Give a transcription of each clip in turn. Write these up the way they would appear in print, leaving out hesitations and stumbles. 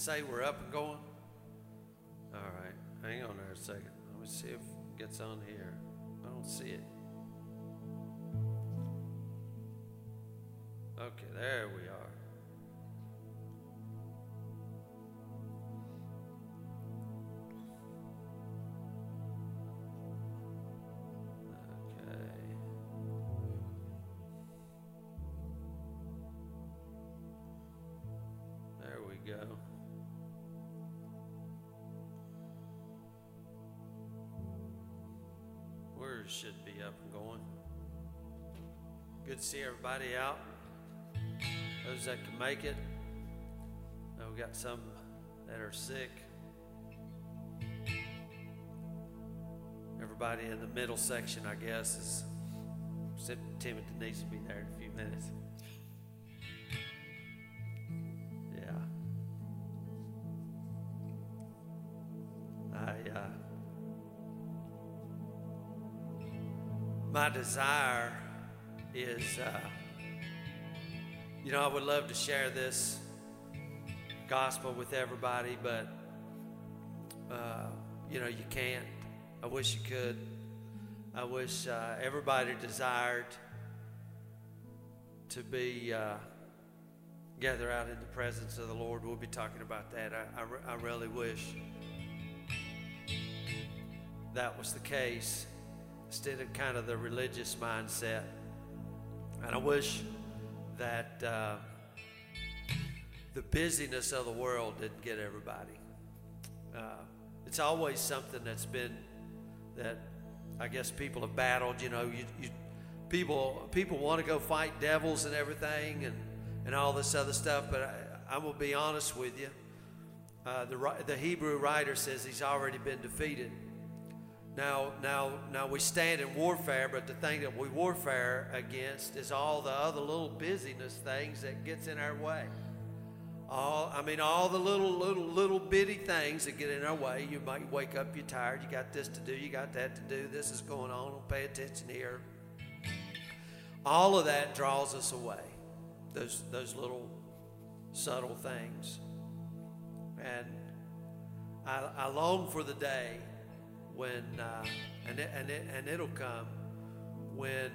say we're up and going? All right, hang on there a second. Let me see if it gets on here. I don't see it. Okay, there we are. Go. Words should be up and going. Good to see everybody out. Those that can make it. Now we got some that are sick. Everybody in the middle section, I guess, is except Timothy needs to be there in a few minutes. My desire is, I would love to share this gospel with everybody, but, you can't. I wish you could. I wish everybody desired to be gathered out in the presence of the Lord. We'll be talking about that. I really wish that was the case, instead of kind of the religious mindset. And I wish that the busyness of the world didn't get everybody. It's always something that I guess people have battled. People want to go fight devils and everything and all this other stuff, but I'm going to be honest with you. The Hebrew writer says he's already been defeated. Now we stand in warfare, but the thing that we warfare against is all the other little busyness things that gets in our way. All the little bitty things that get in our way. You might wake up, you're tired, you got this to do, you got that to do, this is going on, don't pay attention here. All of that draws us away, those little subtle things. And I long for the day when, and it'll come, when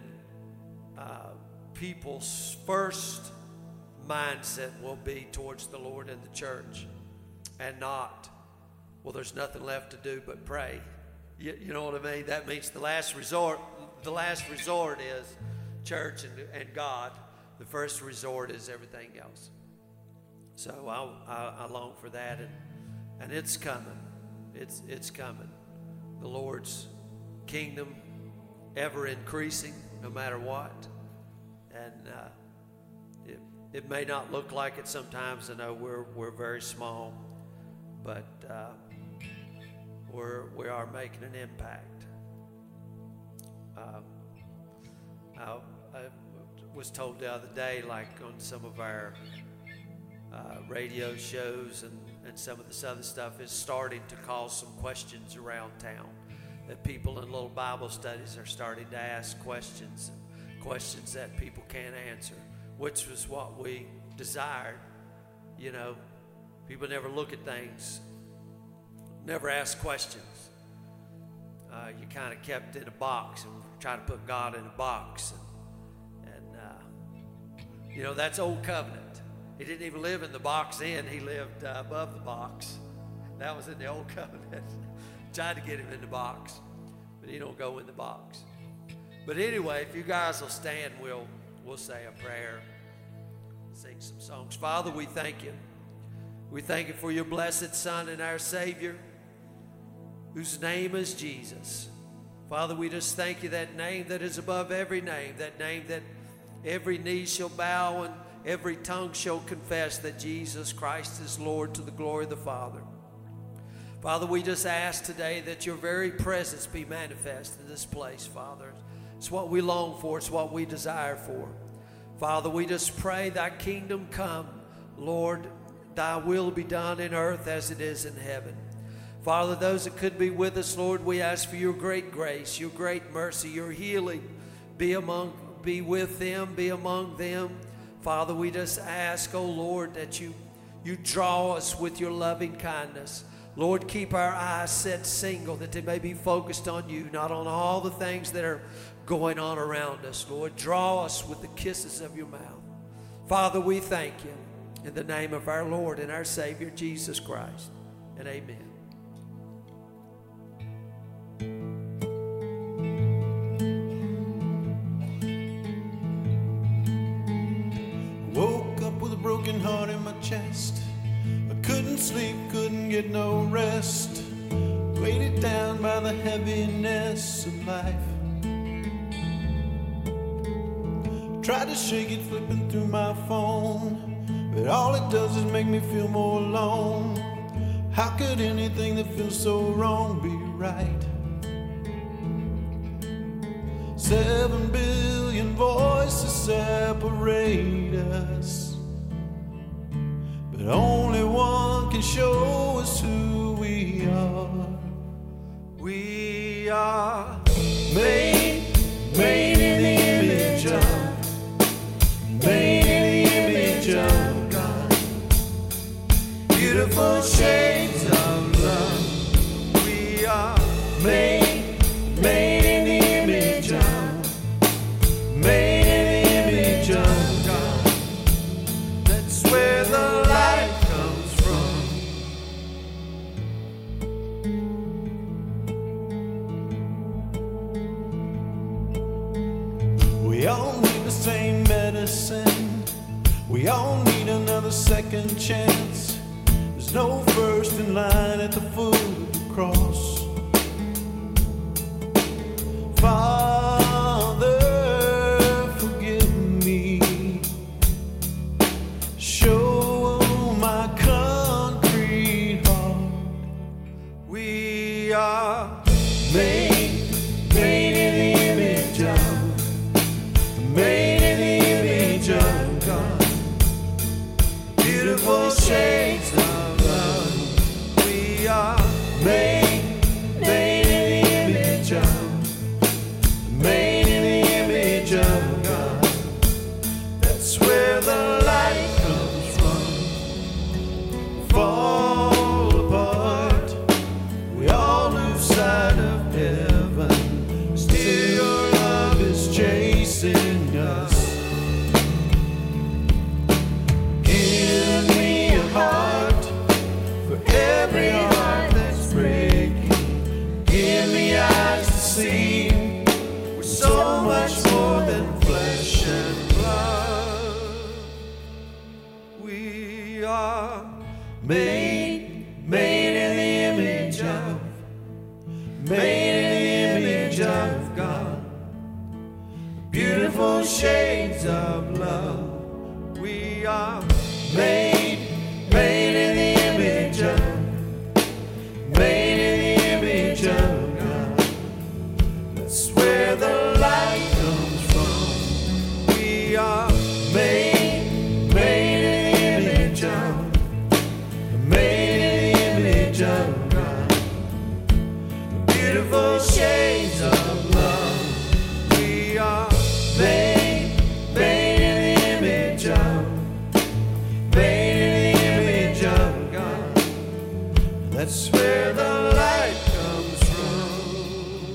people's first mindset will be towards the Lord and the church, and not, well, there's nothing left to do but pray. You know what I mean? That means the last resort is church and God. The first resort is everything else. So I long for that, and it's coming. It's coming. The Lord's kingdom ever increasing, no matter what. And it may not look like it sometimes. I know we're very small, but we are making an impact. I was told the other day, like on some of our radio shows and some of this other stuff is starting to cause some questions around town, that people in little Bible studies are starting to ask questions that people can't answer, which was what we desired. People never look at things, never ask questions. You kind of kept in a box and try to put God in a box, and that's old covenant. He didn't even live in the box then. He lived above the box. That was in the old covenant. Tried to get him in the box, but he don't go in the box. But anyway, if you guys will stand, we'll say a prayer, sing some songs. Father, we thank you. We thank you for your blessed Son and our Savior, whose name is Jesus. Father, we just thank you, that name that is above every name, that name that every knee shall bow and every tongue shall confess that Jesus Christ is Lord, to the glory of the Father. Father, we just ask today that your very presence be manifest in this place, Father. It's what we long for. It's what we desire for. Father, we just pray thy kingdom come. Lord, thy will be done in earth as it is in heaven. Father, those that could be with us, Lord, we ask for your great grace, your great mercy, your healing. Be with them, be among them. Father, we just ask, oh Lord, that you You draw us with your loving kindness. Lord, keep our eyes set single, that they may be focused on you, not on all the things that are going on around us. Lord, draw us with the kisses of your mouth. Father, we thank you in the name of our Lord and our Savior, Jesus Christ. And amen. Woke up with a broken heart in my chest. I couldn't sleep, couldn't get no rest. Weighted down by the heaviness of life. Tried to shake it, flipping through my phone, but all it does is make me feel more alone. How could anything that feels so wrong be right? 7 billion voices separate us, but only one can show us who we are. We are made in the image of, made in the image of God. Beautiful shades of love. We are made in the image of, made in the image of God. That's where the light comes from. We all need the same medicine. We all need another second chance. There's no first in line at the foot of the cross. Father, forgive me. Show my concrete heart. We are made in the image of, made in the image of God. Beautiful shades of love. We are made in the image of, made in the image of God. That's where the light comes from. Fall apart, we all lose sight of heaven. Still your love is chasing us. Give me a heart for every heart that's breaking. Give me eyes to see we're so much more than flesh and blood. We are made in the image of, made in the image of God. Beautiful shades of love. We are made in the image of, made in the image of God. That's where the light comes from. We are made in the image of, made in the image of God. Beautiful shades of love. We are made in the image of, made in the image of God. That's where the light comes from.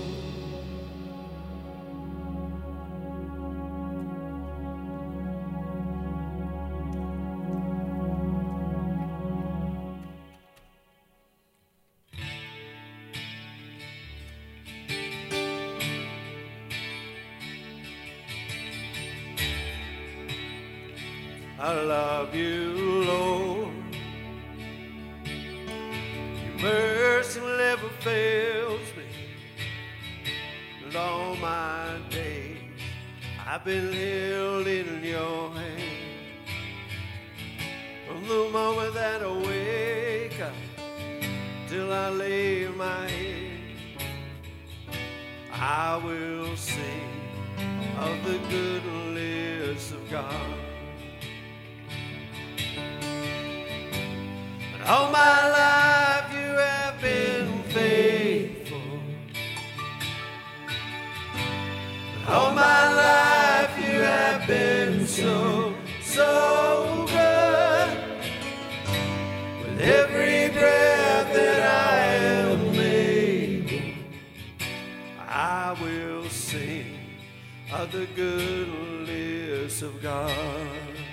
I love you, Lord. Your mercy never fails me. And all my days I've been held in your hand. From the moment that I wake up till I lay my head, I will sing of the goodness of God. All my life you have been faithful. All my life you have been so, so good. of the goodness of God.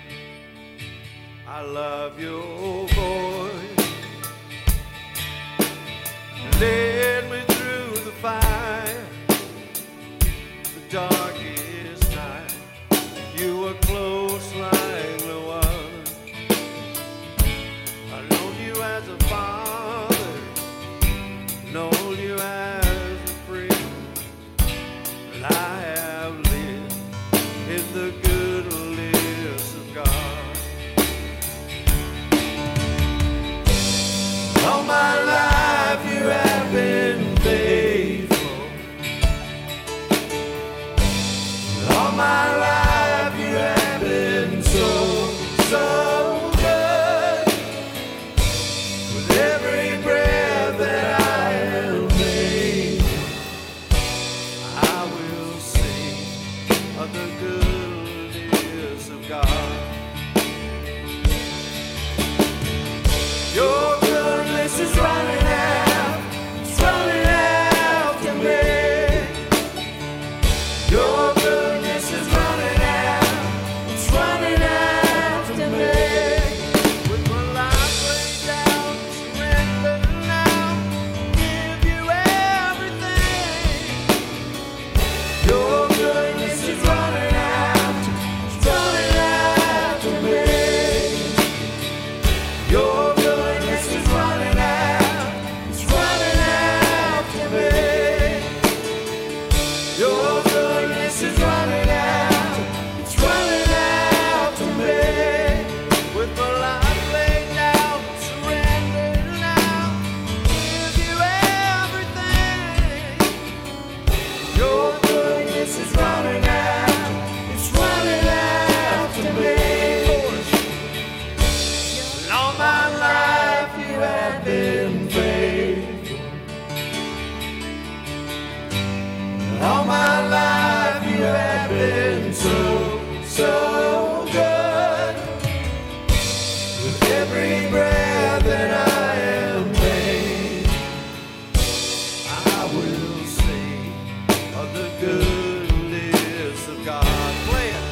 I love your voice. Led me through the fire, the darkest night. You were close like no other. I've known you as a father, known you as a friend, and I have lived in the goodness of God. All my life you have been faithful. All my life you have been so, so good. With every breath that I am made, I will sing of the goodness of God. Your goodness is running out, it's running after me. Your goodness is running out, it's running after me. With my life laid down, surrender now, give you everything. Your goodness is running out, it's running after me. Your goodness is running out, it's running after me. Your goodness is running out, it's running after me. With my life laid down, surrender now, give you everything. Your goodness is running out, it's running after me. And all my life you have been faithful. And all my life you have been so, so good. With every breath that I am made, I will sing of the goodness of God. Play it.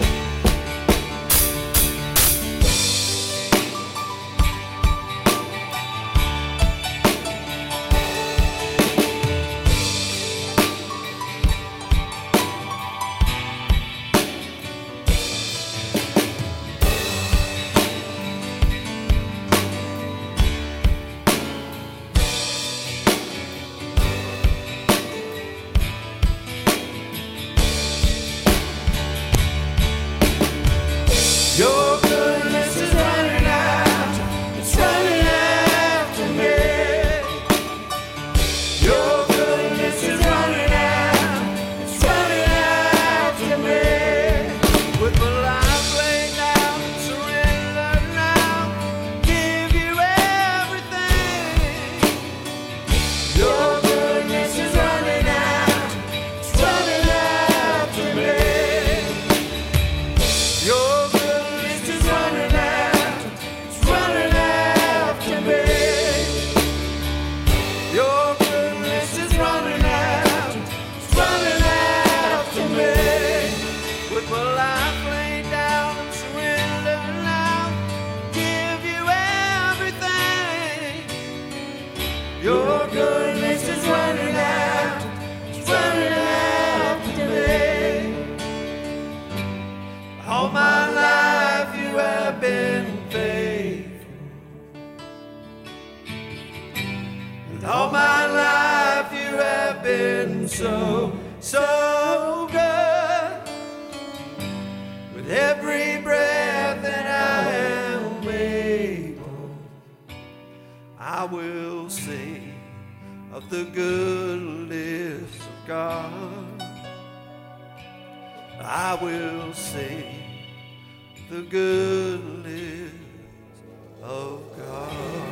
Your goodness is running out, it's running after me. Your goodness is running out, it's running after me. With my life laid down, surrender now, give you everything. Your goodness is running out, it's running after me. Your goodness is running out, it's running after me. Your goodness is running out, it's running after me. With my life laid down and surrender now, give you everything. Your goodness is running out, it's running after me. All my life you have been faithful. And all my life you have been so, so good. With every breath that I am able, I will sing of the goodness of God. I will sing the goodness of God.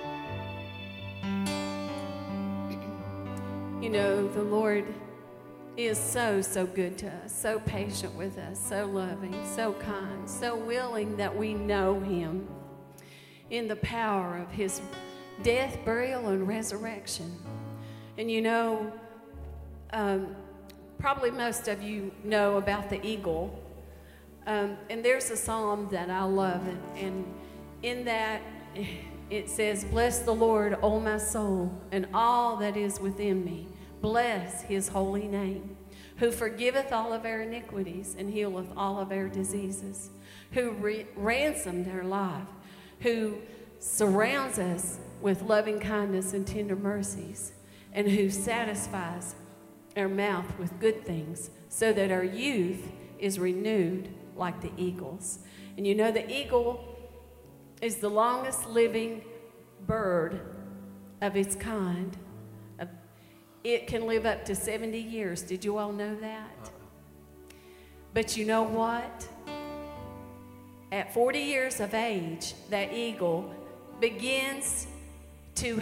You know, the Lord He is so, so good to us, so patient with us, so loving, so kind, so willing that we know him in the power of his death, burial, and resurrection. And you know, probably most of you know about the eagle. And there's a psalm that I love, and in that it says, "Bless the Lord, O my soul, and all that is within me. Bless his holy name, who forgiveth all of our iniquities and healeth all of our diseases, who ransomed our life, who surrounds us with loving kindness and tender mercies, and who satisfies our mouth with good things, so that our youth is renewed like the eagles." And you know, the eagle is the longest living bird of its kind. It can live up to 70 years. Did you all know that? But you know what? At 40 years of age, that eagle begins to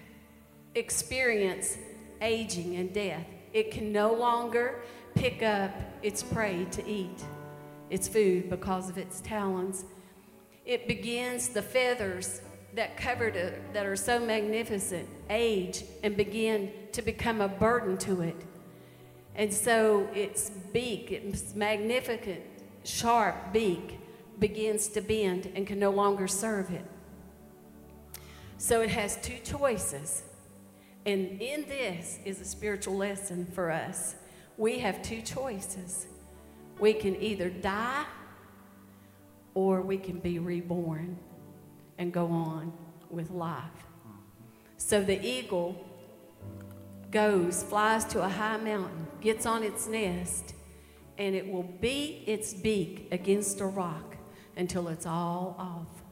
experience aging and death. It can no longer pick up its prey to eat its food because of its talons. It begins, the feathers that covered it, that are so magnificent, age and begin to become a burden to it. And so its beak, its magnificent, sharp beak, begins to bend and can no longer serve it. So it has two choices. And in this is a spiritual lesson for us. We have two choices. We can either die or we can be reborn and go on with life. So the eagle goes, flies to a high mountain, gets on its nest, and it will beat its beak against a rock until it's all off.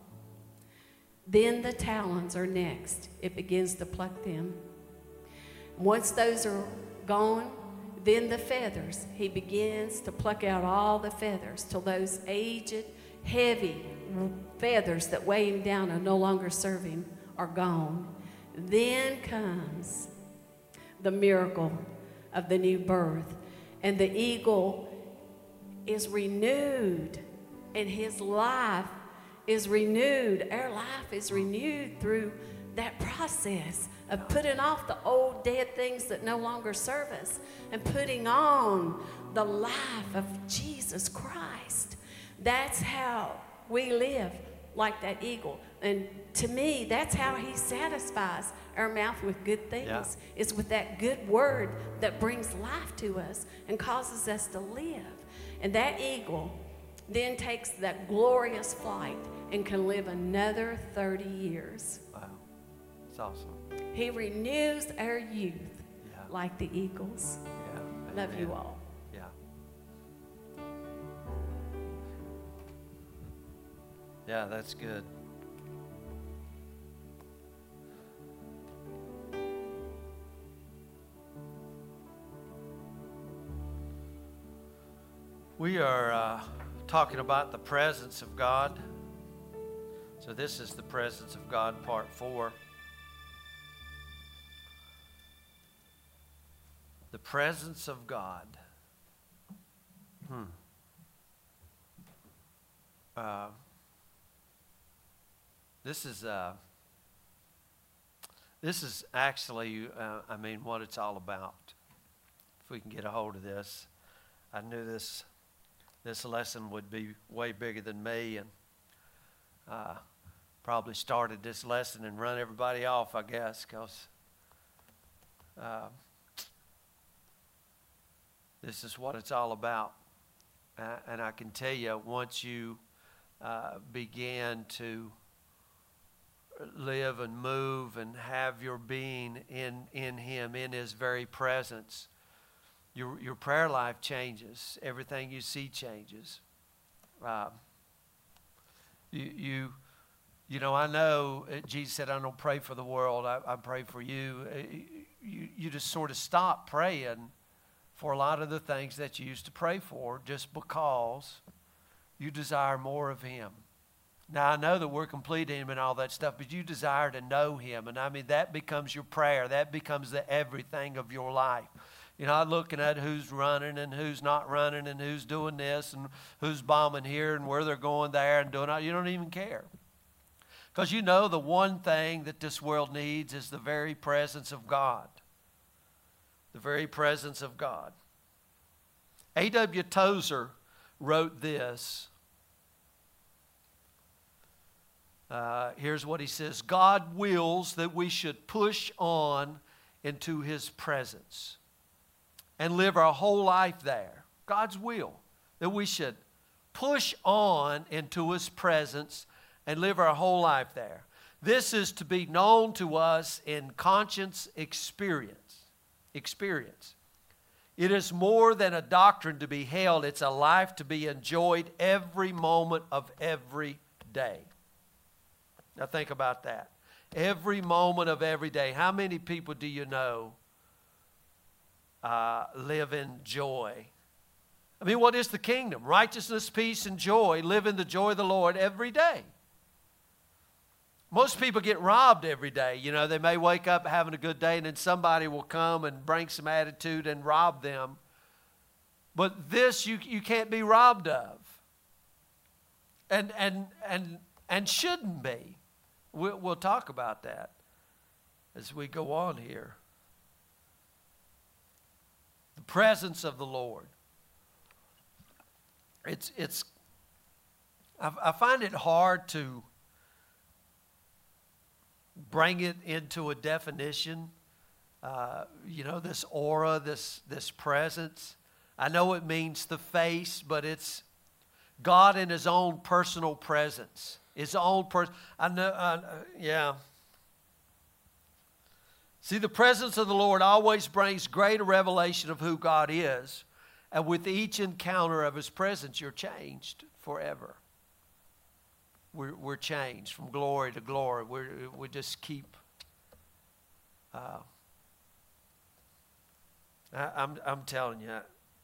Then the talons are next. It begins to pluck them. Once those are gone, then the feathers. He begins to pluck out all the feathers till those aged, heavy feathers that weigh him down and no longer serve him are gone. Then comes the miracle of the new birth. And the eagle is renewed, and his life is renewed. Our life is renewed through that process of putting off the old dead things that no longer serve us and putting on the life of Jesus Christ. That's how we live, like that eagle. And to me, that's how he satisfies our mouth with good things, is with that good word that brings life to us and causes us to live. And that eagle then takes that glorious flight and can live another 30 years. Wow. It's awesome. He renews our youth like the eagles. Yeah. Love you all. Yeah. Yeah, that's good. We are talking about the presence of God. So this is the presence of God, part 4. The presence of God. This is actually, what it's all about. If we can get a hold of this. I knew this lesson would be way bigger than me, and probably started this lesson and run everybody off, I guess, because this is what it's all about. And I can tell you, once you begin to live and move and have your being in Him, in His very presence, your prayer life changes. Everything you see changes. You know, I know Jesus said, "I don't pray for the world. I pray for you." You just sort of stop praying for a lot of the things that you used to pray for, just because you desire more of Him. Now, I know that we're complete in Him and all that stuff, but you desire to know Him. And that becomes your prayer. That becomes the everything of your life. You're not looking at who's running and who's not running and who's doing this and who's bombing here and where they're going there and doing all. You don't even care. Because you know the one thing that this world needs is the very presence of God. The very presence of God. A.W. Tozer wrote this. Here's what he says. God wills that we should push on into His presence and live our whole life there. God's will, that we should push on into His presence and live our whole life there. This is to be known to us in conscience experience. It is more than a doctrine to be held. It's a life to be enjoyed every moment of every day. Now think about that. Every moment of every day. How many people do you know live in joy? I mean, what is the kingdom? Righteousness, peace, and joy. Live in the joy of the Lord every day. Most people get robbed every day. You know, they may wake up having a good day and then somebody will come and bring some attitude and rob them. But this you can't be robbed of. And shouldn't be. We'll talk about that as we go on here. The presence of the Lord. I find it hard to bring it into a definition. This aura, this presence. I know it means the face, but it's God in His own personal presence. His own person. Yeah. See, the presence of the Lord always brings greater revelation of who God is. And with each encounter of His presence, you're changed forever. We're changed from glory to glory. We just keep. I'm telling you.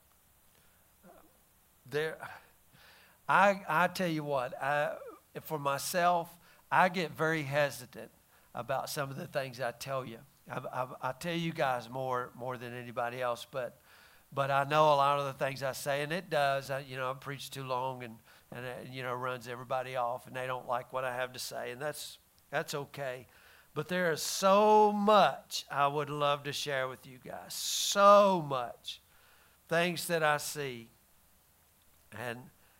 I tell you what. For myself, I get very hesitant about some of the things I tell you. I tell you guys more than anybody else, but I know a lot of the things I say, and it does. I preach too long and runs everybody off, and they don't like what I have to say, and that's okay. But there is so much I would love to share with you guys. So much things that I see, and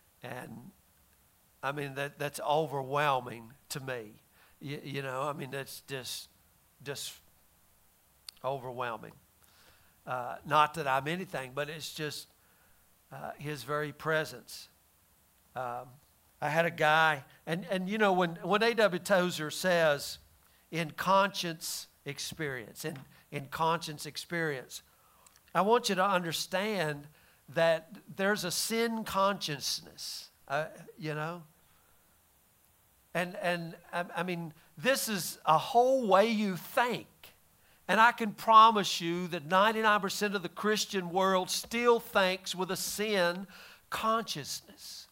I mean that's overwhelming to me. That's just overwhelming. Not that I'm anything, but it's just His very presence. I had a guy, and when A.W. Tozer says in conscience experience, I want you to understand that there's a sin consciousness, And I mean, this is a whole way you think. And I can promise you that 99% of the Christian world still thinks with a sin consciousness.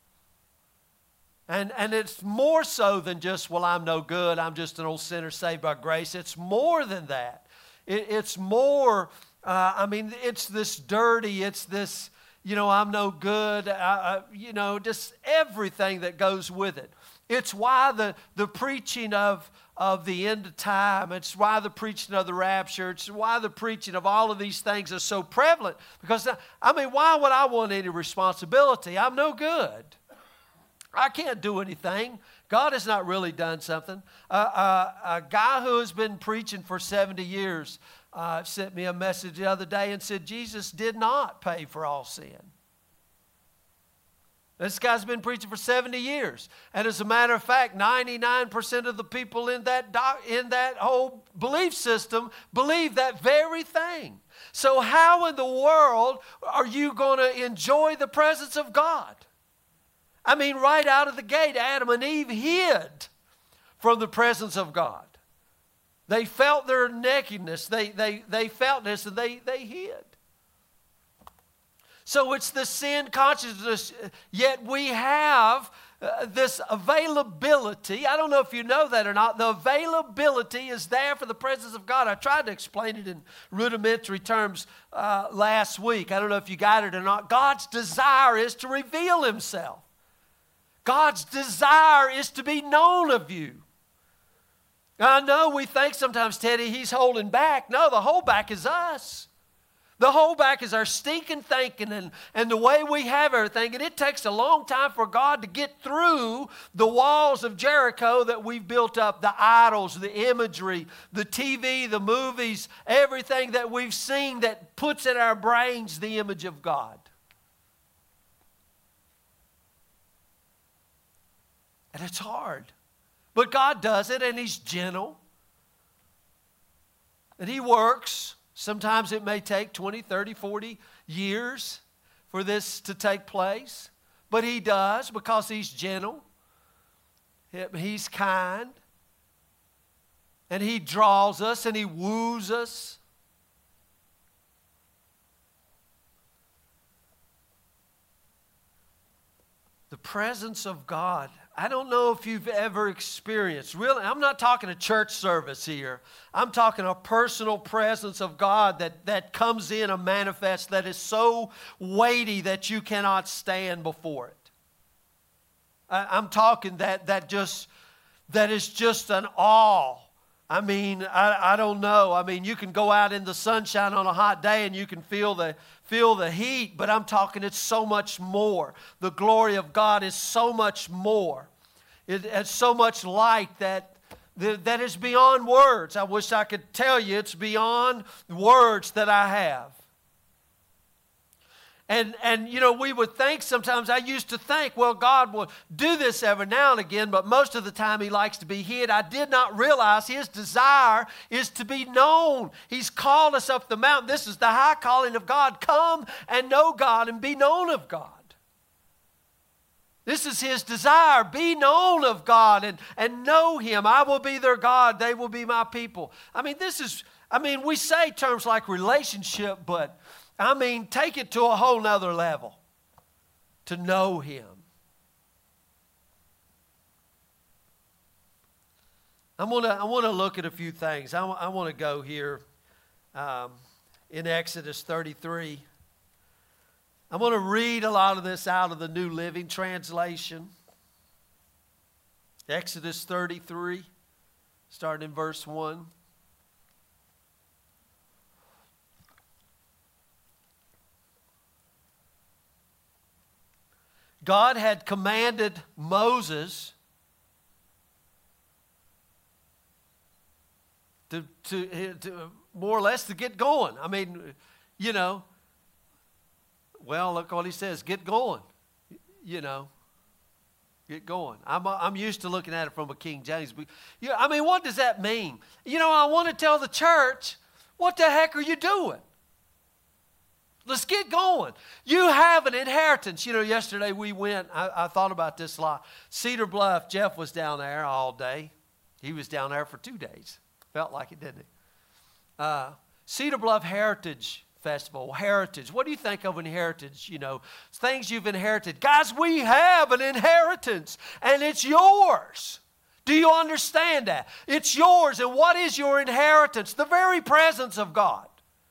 And it's more so than just, well, I'm no good, I'm just an old sinner saved by grace. It's more than that. It's more, it's this dirty, it's this, I'm no good, just everything that goes with it. It's why the preaching of the end of time, it's why the preaching of the rapture, it's why the preaching of all of these things is so prevalent. Because, why would I want any responsibility? I'm no good. I can't do anything. God has not really done something. A guy who has been preaching for 70 years sent me a message the other day and said, Jesus did not pay for all sin. This guy's been preaching for 70 years. And as a matter of fact, 99% of the people in that whole belief system believe that very thing. So how in the world are you going to enjoy the presence of God? Right out of the gate, Adam and Eve hid from the presence of God. They felt their nakedness. They felt this and they hid. So it's the sin consciousness, yet we have this availability. I don't know if you know that or not. The availability is there for the presence of God. I tried to explain it in rudimentary terms last week. I don't know if you got it or not. God's desire is to reveal himself. God's desire is to be known of you. I know we think sometimes, Teddy, he's holding back. No, the holdback is us. The holdback is our stinking thinking and the way we have everything. And it takes a long time for God to get through the walls of Jericho that we've built up, the idols, the imagery, the TV, the movies, everything that we've seen that puts in our brains the image of God. And it's hard. But God does it, and he's gentle. And he works. Sometimes it may take 20, 30, 40 years for this to take place. But he does because he's gentle. He's kind. And he draws us and he woos us. The presence of God. I don't know if you've ever experienced, really, I'm not talking a church service here. I'm talking a personal presence of God that comes in and manifests, that is so weighty that you cannot stand before it. I'm talking that is just an awe. I mean, I don't know. I mean, you can go out in the sunshine on a hot day and you can feel the heat, but I'm talking it's so much more. The glory of God is so much more. It's so much light that is beyond words. I wish I could tell you it's beyond words that I have. And you know, we would think sometimes, I used to think, well, God will do this every now and again, but most of the time he likes to be hid. I did not realize his desire is to be known. He's called us up the mountain. This is the high calling of God. Come and know God and be known of God. This is his desire. Be known of God and know him. I will be their God. They will be my people. I mean, we say terms like relationship, but I mean, take it to a whole nother level. To know him. I want to look at a few things. I want to go here in Exodus 33. I'm going to read a lot of this out of the New Living Translation. Exodus 33, starting in verse 1. God had commanded Moses to more or less to get going. I mean, you know, well, look what he says, get going, you know, get going. I'm used to looking at it from a King James. But, yeah, I mean, what does that mean? You know, I want to tell the church, what the heck are you doing? Let's get going. You have an inheritance. You know, yesterday we went, I thought about this a lot. Cedar Bluff, Jeff was down there all day. He was down there for 2 days. Felt like it, didn't he? Cedar Bluff Heritage Festival, heritage. What do you think of an heritage? You know, things you've inherited. Guys, we have an inheritance, and it's yours. Do you understand that? It's yours, and what is your inheritance? The very presence of God.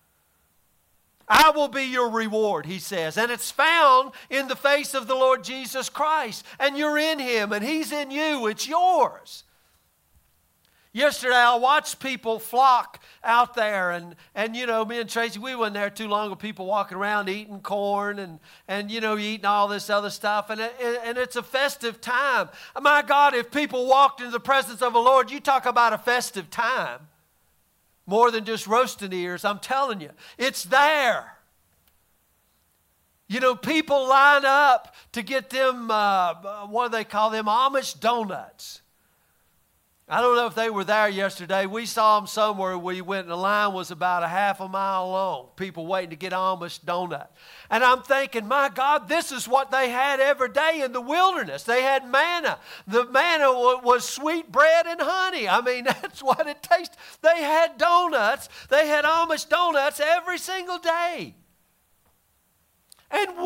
I will be your reward, he says, and it's found in the face of the Lord Jesus Christ, and you're in him, and he's in you. It's yours. Yesterday, I watched people flock out there, and you know, me and Tracy, we weren't there too long with people walking around eating corn and you know, eating all this other stuff, and it's a festive time. My God, if people walked into the presence of the Lord, you talk about a festive time. More than just roasting ears, I'm telling you, it's there. You know, people line up to get them, what do they call them, Amish donuts. I don't know if they were there yesterday. We saw them somewhere. We went and the line was about a half a mile long. People waiting to get Amish donut. And I'm thinking, my God, this is what they had every day in the wilderness. They had manna. The manna was sweet bread and honey. I mean, that's what it tasted. They had donuts. They had Amish donuts every single day. And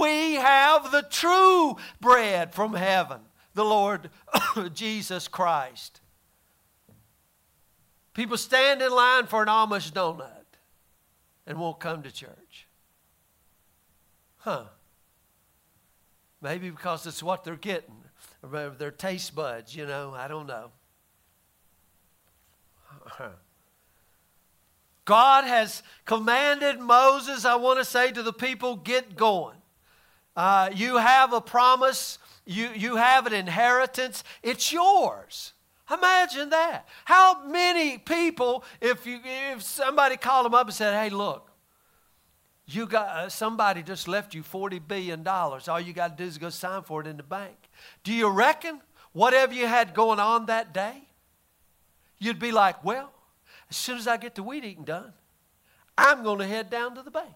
the true bread from heaven, the Lord Jesus Christ. People stand in line for an Amish donut and won't come to church. Maybe because it's what they're getting. Or their taste buds, I don't know. God has commanded Moses, I want to say to the people, get going. You have a promise. You have an inheritance. It's yours. Imagine that. How many people, if somebody called them up and said, hey, look, you got somebody just left you $40 billion. All you got to do is go sign for it in the bank. Do you reckon whatever you had going on that day, you'd be like, well, as soon as I get the weed eating done, I'm going to head down to the bank.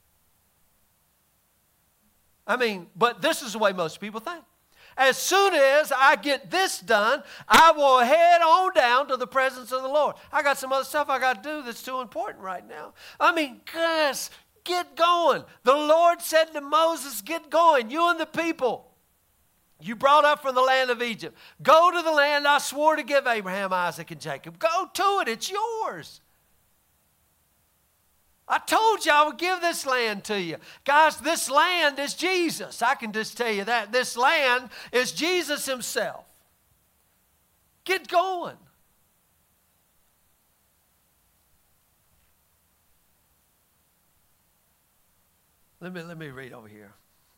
But this is the way most people think. As soon as I get this done, I will head on down to the presence of the Lord. I got some other stuff I got to do that's too important right now. Guys, get going. The Lord said to Moses, get going, you and the people. You brought up from the land of Egypt. Go to the land I swore to give Abraham, Isaac, and Jacob. Go to it. It's yours. I told you I would give this land to you. Guys, this land is Jesus. I can just tell you that. This land is Jesus himself. Get going. Let me read over here.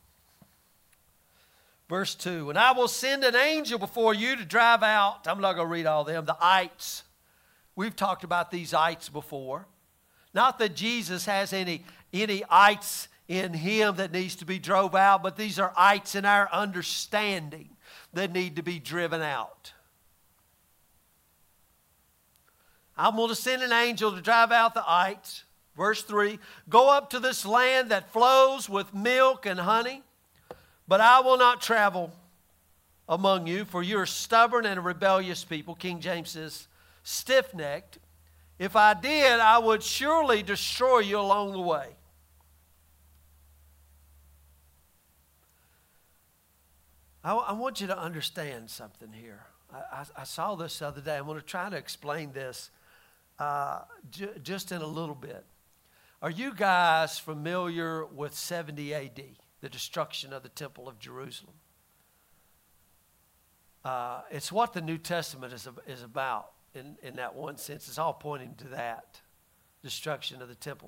Verse 2, and I will send an angel before you to drive out. I'm not going to read all of them. The ites. We've talked about these ites before. Not that Jesus has any ites in him that needs to be drove out, but these are ites in our understanding that need to be driven out. I'm going to send an angel to drive out the ites. Verse 3, go up to this land that flows with milk and honey, but I will not travel among you, for you are stubborn and a rebellious people. King James says, stiff-necked. If I did, I would surely destroy you along the way. I want you to understand something here. I saw this the other day. I'm going to try to explain this just in a little bit. Are you guys familiar with 70 AD, the destruction of the Temple of Jerusalem? It's what the New Testament is about. In that one sense, it's all pointing to that destruction of the temple.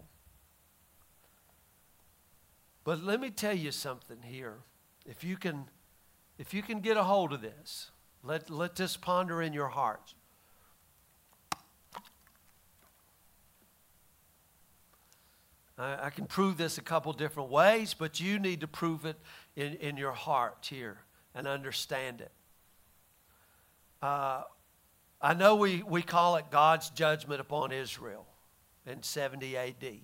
But let me tell you something here. If you can get a hold of this, let this ponder in your heart. I can prove this a couple different ways, but you need to prove it in your heart here and understand it. I know we call it God's judgment upon Israel in 70 A.D.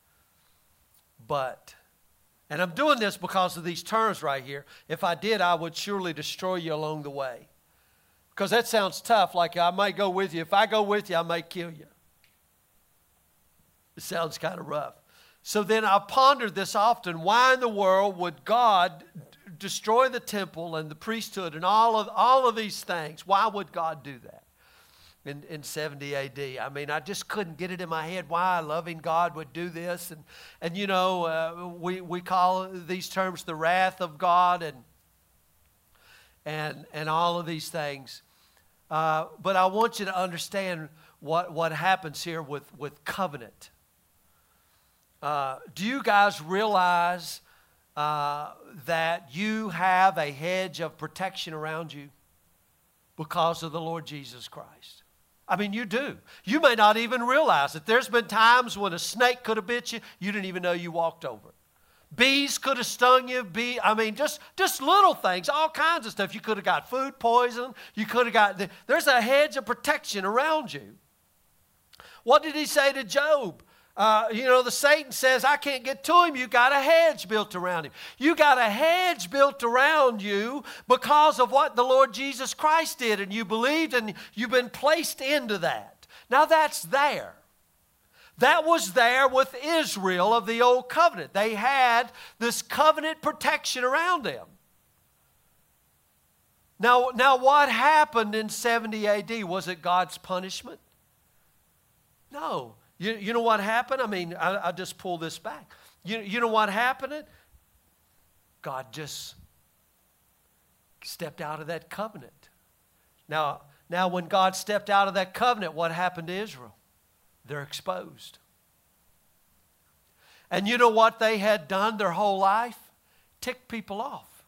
And I'm doing this because of these terms right here. If I did, I would surely destroy you along the way. Because that sounds tough, like I might go with you. If I go with you, I may kill you. It sounds kind of rough. So then I pondered this often. Why in the world would God destroy the temple and the priesthood and all of these things? Why would God do that? In 70 A.D. I just couldn't get it in my head why a loving God would do this. And we call these terms the wrath of God and all of these things. But I want you to understand what happens here with covenant. Do you guys realize that you have a hedge of protection around you because of the Lord Jesus Christ? You do. You may not even realize it. There's been times when a snake could have bit you. You didn't even know you walked over it. Bees could have stung you. Just little things, all kinds of stuff. You could have got food poison. You could have got... There's a hedge of protection around you. What did he say to Job? The Satan says, I can't get to him. You got a hedge built around him. You got a hedge built around you because of what the Lord Jesus Christ did, and you believed, and you've been placed into that. Now that's there. That was there with Israel of the old covenant. They had this covenant protection around them. Now what happened in 70 AD? Was it God's punishment? No. You know what happened? I mean, I'll just pull this back. You know what happened? God just stepped out of that covenant. Now, when God stepped out of that covenant, what happened to Israel? They're exposed. And you know what they had done their whole life? Ticked people off.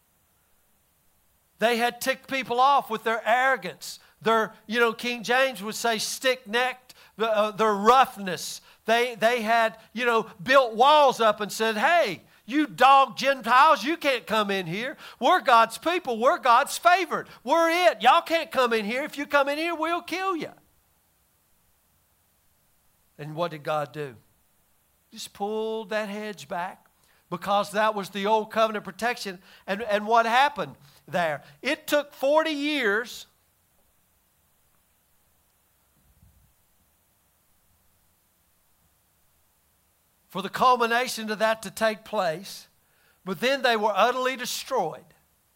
They had ticked people off with their arrogance. Their, King James would say stick-necked, their roughness. They had, built walls up and said, hey, you dog Gentiles, you can't come in here. We're God's people. We're God's favored. We're it. Y'all can't come in here. If you come in here, we'll kill you. And what did God do? Just pulled that hedge back because that was the old covenant protection. And what happened there? It took 40 years for the culmination of that to take place, but then they were utterly destroyed.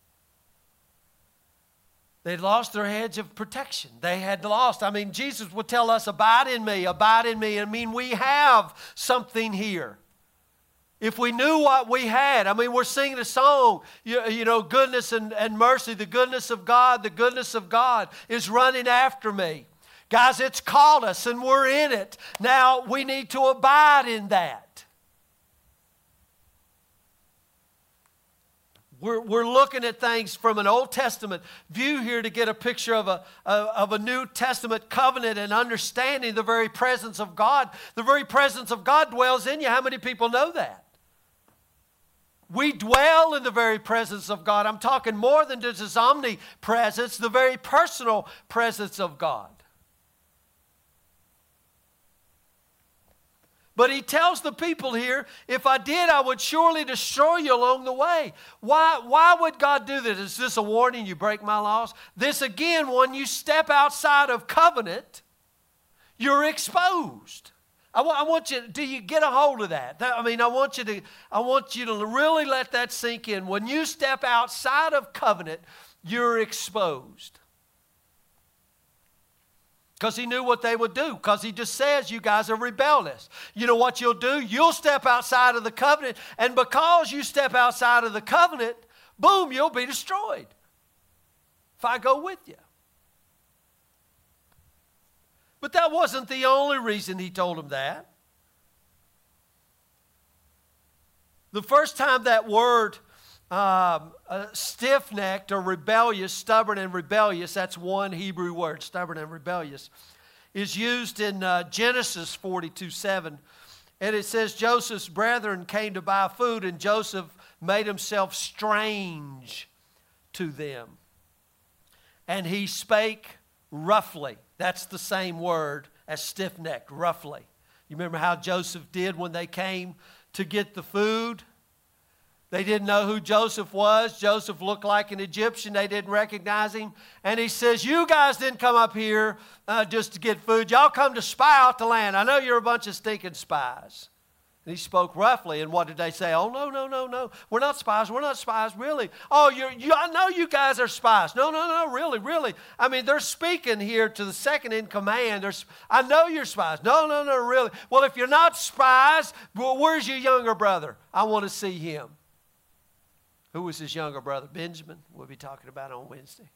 They lost their hedge of protection. They had lost. I mean, Jesus would tell us, abide in me, abide in me. I mean, we have something here. If we knew what we had, I mean, we're singing a song, goodness and mercy, the goodness of God is running after me. Guys, it's called us and we're in it. Now we need to abide in that. We're looking at things from an Old Testament view here to get a picture of a New Testament covenant and understanding the very presence of God. The very presence of God dwells in you. How many people know that? We dwell in the very presence of God. I'm talking more than just His omnipresence, the very personal presence of God. But He tells the people here, if I did, I would surely destroy you along the way. Why would God do this? Is this a warning? You break my laws? This again, when you step outside of covenant, you're exposed. I want you, do you get a hold of that? I want you to really let that sink in. When you step outside of covenant, you're exposed. Because He knew what they would do. Because He just says you guys are rebellious. You know what you'll do? You'll step outside of the covenant. And because you step outside of the covenant, boom, you'll be destroyed. If I go with you. But that wasn't the only reason He told them that. The first time that word stiff-necked or rebellious, stubborn and rebellious, that's one Hebrew word, stubborn and rebellious, is used in Genesis 42:7. And it says, Joseph's brethren came to buy food, and Joseph made himself strange to them. And he spake roughly. That's the same word as stiff-necked, roughly. You remember how Joseph did when they came to get the food? They didn't know who Joseph was. Joseph looked like an Egyptian. They didn't recognize him. And he says, you guys didn't come up here just to get food. Y'all come to spy out the land. I know you're a bunch of stinking spies. And he spoke roughly. And what did they say? Oh, no. We're not spies. We're not spies, really. Oh, I know you guys are spies. No, really. I mean, they're speaking here to the second in command. I know you're spies. No, really. Well, if you're not spies, well, where's your younger brother? I want to see him. Who was his younger brother? Benjamin. We'll be talking about on Wednesday.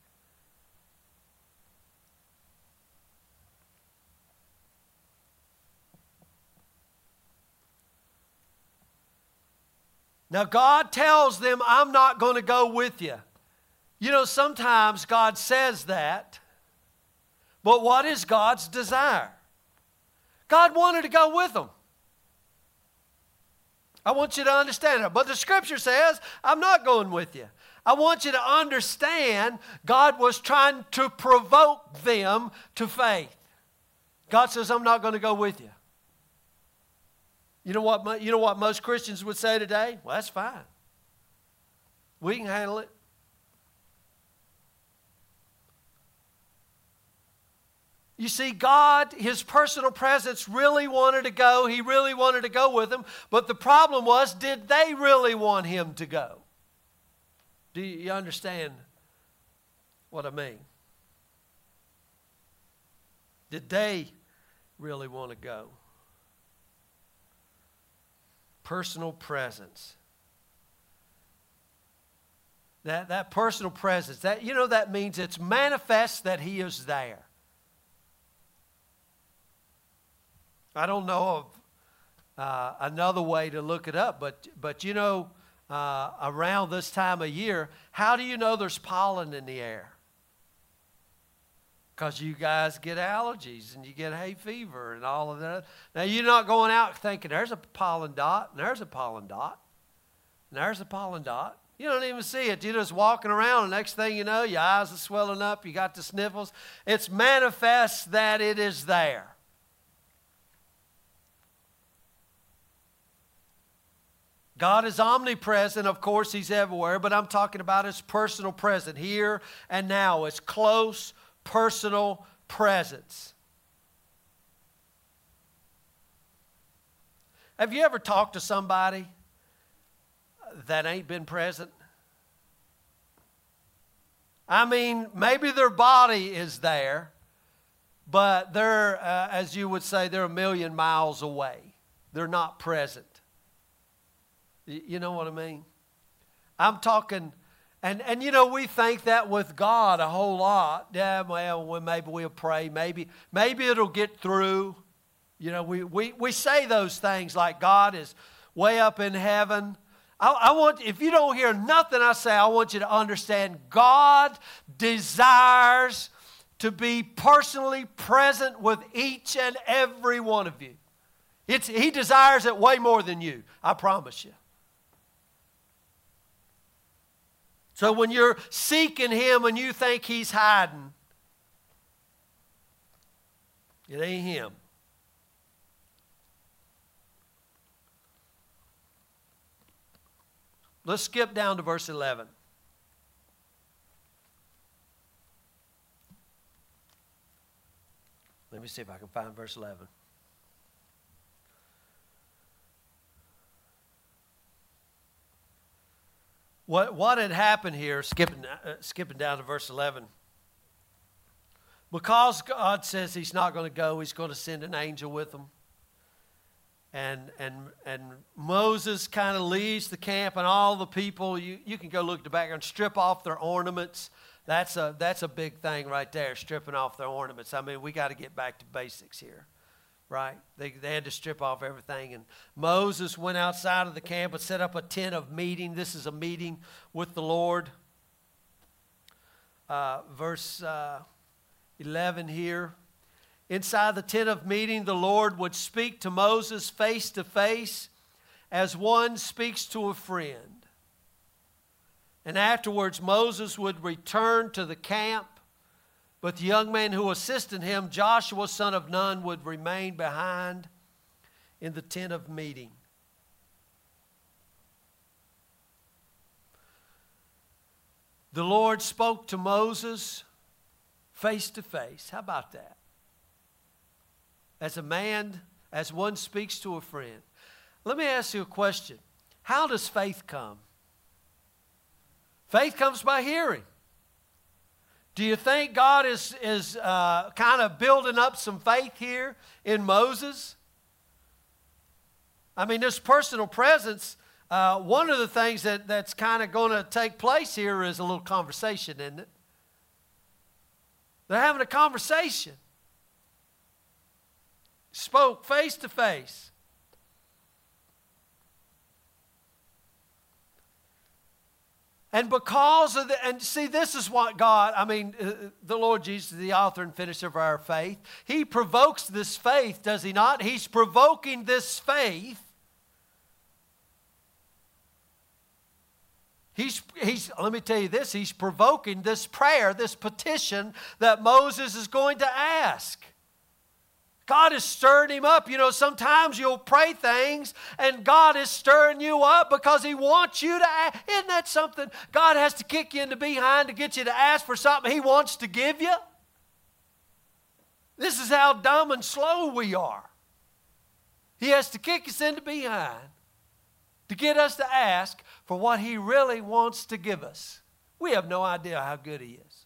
Now God tells them, I'm not going to go with you. You know, sometimes God says that, but what is God's desire? God wanted to go with them. I want you to understand that. But the Scripture says, I'm not going with you. I want you to understand God was trying to provoke them to faith. God says, I'm not going to go with you. You know what most Christians would say today? Well, that's fine. We can handle it. You see, God, His personal presence really wanted to go. He really wanted to go with them. But the problem was, did they really want Him to go? Do you understand what I mean? Did they really want to go? Personal presence. That personal presence, that means it's manifest that He is there. I don't know of another way to look it up, but around this time of year, how do you know there's pollen in the air? Because you guys get allergies and you get hay fever and all of that. Now, you're not going out thinking, there's a pollen dot, and there's a pollen dot, and there's a pollen dot. You don't even see it. You're just walking around, and next thing you know, your eyes are swelling up, you got the sniffles. It's manifest that it is there. God is omnipresent. Of course, He's everywhere, but I'm talking about His personal presence here and now. It's close, personal presence. Have you ever talked to somebody that ain't been present? I mean, maybe their body is there, but they're, as you would say, they're a million miles away. They're not present. You know what I mean? I'm talking, and we think that with God a whole lot. Yeah, well, maybe we'll pray. Maybe it'll get through. We say those things like God is way up in heaven. I want, if you don't hear nothing I say, I want you to understand God desires to be personally present with each and every one of you. He desires it way more than you, I promise you. So when you're seeking Him and you think He's hiding, it ain't Him. Let's skip down to verse 11. Let me see if I can find verse 11. What had happened here, skipping down to verse 11, because God says He's not going to go, He's going to send an angel with them. And Moses kind of leaves the camp, and all the people, you can go look at the background, strip off their ornaments. That's a big thing right there, stripping off their ornaments. I mean, we got to get back to basics here. Right? They had to strip off everything. And Moses went outside of the camp and set up a tent of meeting. This is a meeting with the Lord. Verse 11 here. Inside the tent of meeting, the Lord would speak to Moses face to face as one speaks to a friend. And afterwards, Moses would return to the camp. But the young man who assisted him, Joshua, son of Nun, would remain behind in the tent of meeting. The Lord spoke to Moses face to face. How about that? As a man, as one speaks to a friend. Let me ask you a question. How does faith come? Faith comes by hearing. Do you think God is kind of building up some faith here in Moses? I mean, this personal presence, one of the things that's kind of going to take place here is a little conversation, isn't it? They're having a conversation. Spoke face to face. And because of and see, this is what God, the Lord Jesus, the author and finisher of our faith, He provokes this faith, does He not? He's provoking this faith. Let me tell you this, He's provoking this prayer, this petition that Moses is going to ask. God is stirring him up. You know, sometimes you'll pray things and God is stirring you up because He wants you to ask. Isn't that something? God has to kick you in the behind to get you to ask for something He wants to give you. This is how dumb and slow we are. He has to kick us in the behind to get us to ask for what He really wants to give us. We have no idea how good He is.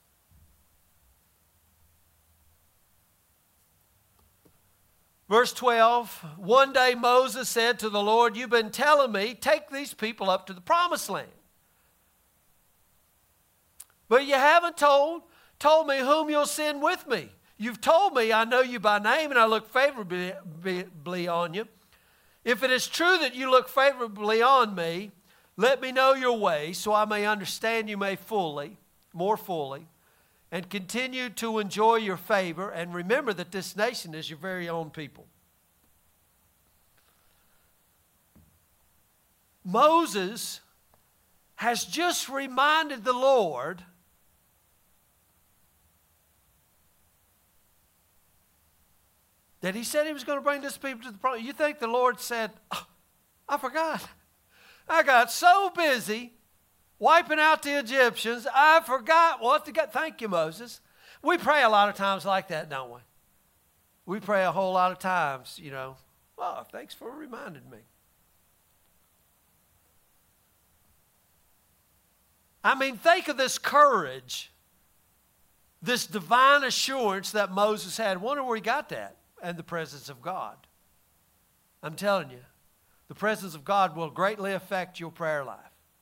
Verse 12, one day Moses said to the Lord, you've been telling me, take these people up to the promised land. But you haven't told me whom you'll send with me. You've told me I know you by name and I look favorably on you. If it is true that you look favorably on me, let me know your way so I may understand you more fully, and continue to enjoy your favor, and remember that this nation is your very own people. Moses has just reminded the Lord that He said He was going to bring this people to the promise. You think the Lord said, oh, I forgot. I got so busy wiping out the Egyptians, I forgot what to get. Thank you, Moses. We pray a lot of times like that, don't we? We pray a whole lot of times, oh, thanks for reminding me. I mean, think of this courage, this divine assurance that Moses had. Wonder where he got that, and the presence of God. I'm telling you, the presence of God will greatly affect your prayer life.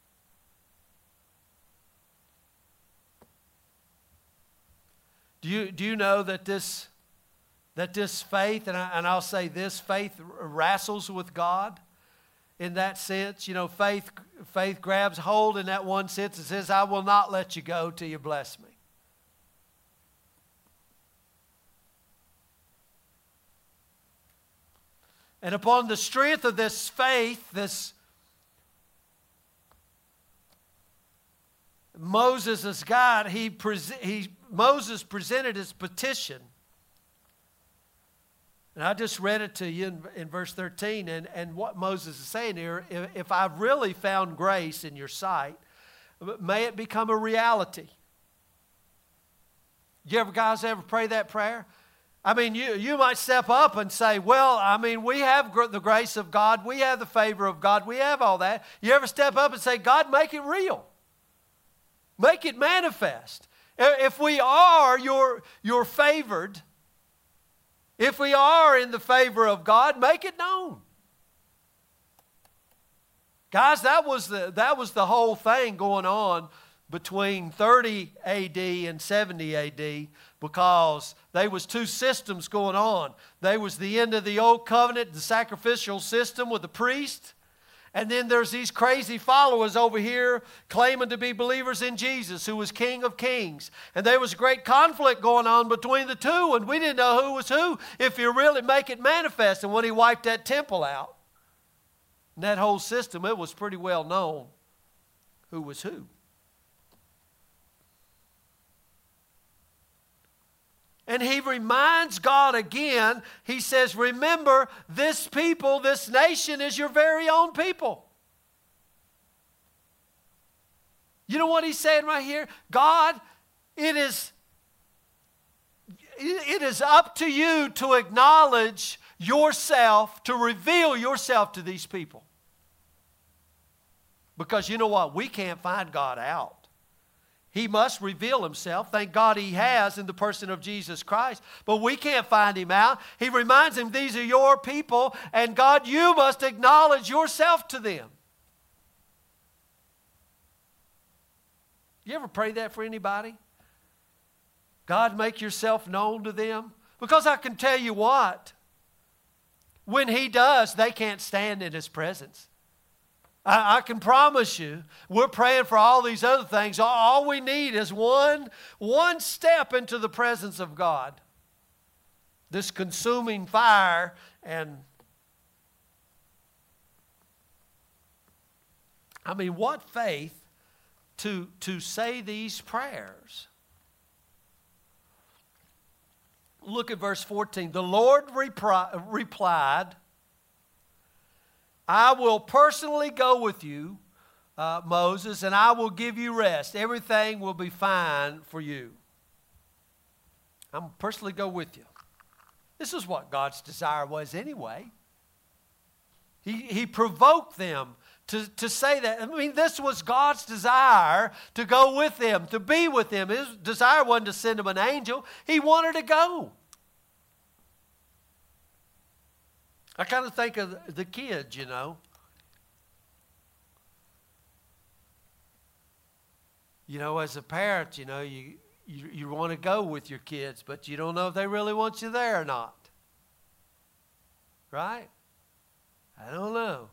Do you know that this faith, and I'll say this, faith wrestles with God in that sense? Faith grabs hold in that one sense and says, I will not let you go till you bless me. And upon the strength of this faith, Moses as God, Moses presented his petition. And I just read it to you in verse 13. And what Moses is saying here, if I've really found grace in your sight, may it become a reality. You guys ever pray that prayer? I mean, you might step up and say, well, I mean, we have the grace of God. We have the favor of God. We have all that. You ever step up and say, God, make it real. Make it manifest. If we are your favored, if we are in the favor of God, make it known. Guys, that was the whole thing going on between 30 AD and 70 AD, because there was two systems going on. There was the end of the old covenant, the sacrificial system with the priest. And then there's these crazy followers over here claiming to be believers in Jesus, who was King of Kings. And there was a great conflict going on between the two, and we didn't know who was who if you really make it manifest. And when he wiped that temple out, and that whole system, it was pretty well known who was who. And he reminds God again, he says, remember, this people, this nation is your very own people. You know what he's saying right here? God, it is up to you to acknowledge yourself, to reveal yourself to these people. Because you know what? We can't find God out. He must reveal himself. Thank God he has in the person of Jesus Christ. But we can't find him out. He reminds him, these are your people, and God, you must acknowledge yourself to them. You ever pray that for anybody? God, make yourself known to them? Because I can tell you what, when he does, they can't stand in his presence. I can promise you, we're praying for all these other things. All we need is one step into the presence of God. This consuming fire. And I mean, what faith to say these prayers. Look at verse 14. The Lord replied, I will personally go with you, Moses, and I will give you rest. Everything will be fine for you. I'm personally go with you. This is what God's desire was anyway. He provoked them to say that. I mean, this was God's desire, to go with them, to be with them. His desire wasn't to send them an angel. He wanted to go. I kind of think of the kids, you know. You know, as a parent, you know, you want to go with your kids, but you don't know if they really want you there or not. Right? I don't know.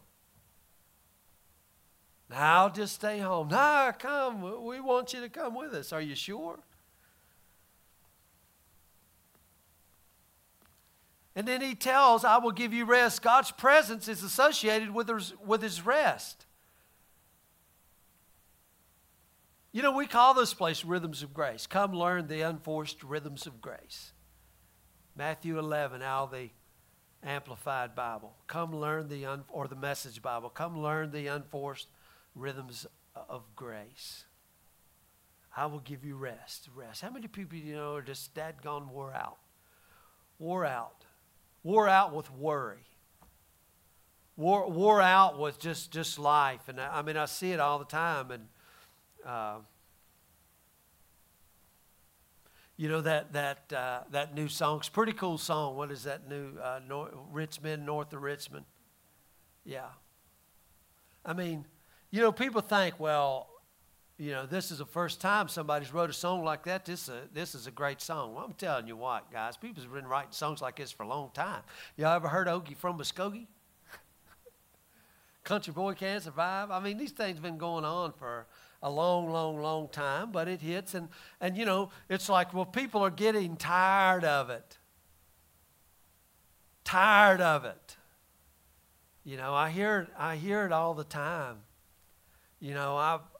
Now I'll just stay home. No, come. We want you to come with us. Are you sure? And then he tells, I will give you rest. God's presence is associated with his rest. You know, we call this place Rhythms of Grace. Come learn the unforced rhythms of grace. Matthew 11, out of the Amplified Bible. Come learn or the Message Bible. Come learn the unforced rhythms of grace. I will give you rest. Rest. How many people you know are just dadgone wore out? Wore out. Wore out with worry. Wore out with just life. And I mean, I see it all the time. And you know, that new song, it's a pretty cool song. What is that new, Richmond, north of Richmond? Yeah. I mean, you know, people think, well, you know, this is the first time somebody's wrote a song like that. This is a great song. Well, I'm telling you what, guys, people have been writing songs like this for a long time. Y'all ever heard Okie from Muskogee? Country Boy Can't Survive? I mean, these things have been going on for a long, long, long time, but it hits. And you know, it's like, well, people are getting tired of it. Tired of it. You know, I hear it all the time. You know,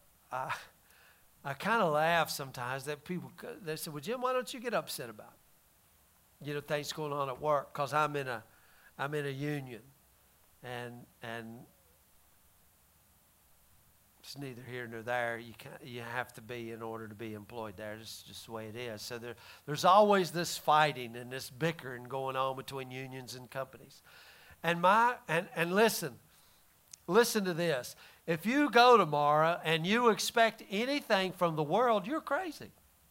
I kind of laugh sometimes that people, they say, well, Jim, why don't you get upset about it? You know, things going on at work, because I'm in a union. And it's neither here nor there. You have to be in order to be employed there. It's just the way it is. So there's always this fighting and this bickering going on between unions and companies. And listen to this. If you go tomorrow and you expect anything from the world, you're crazy.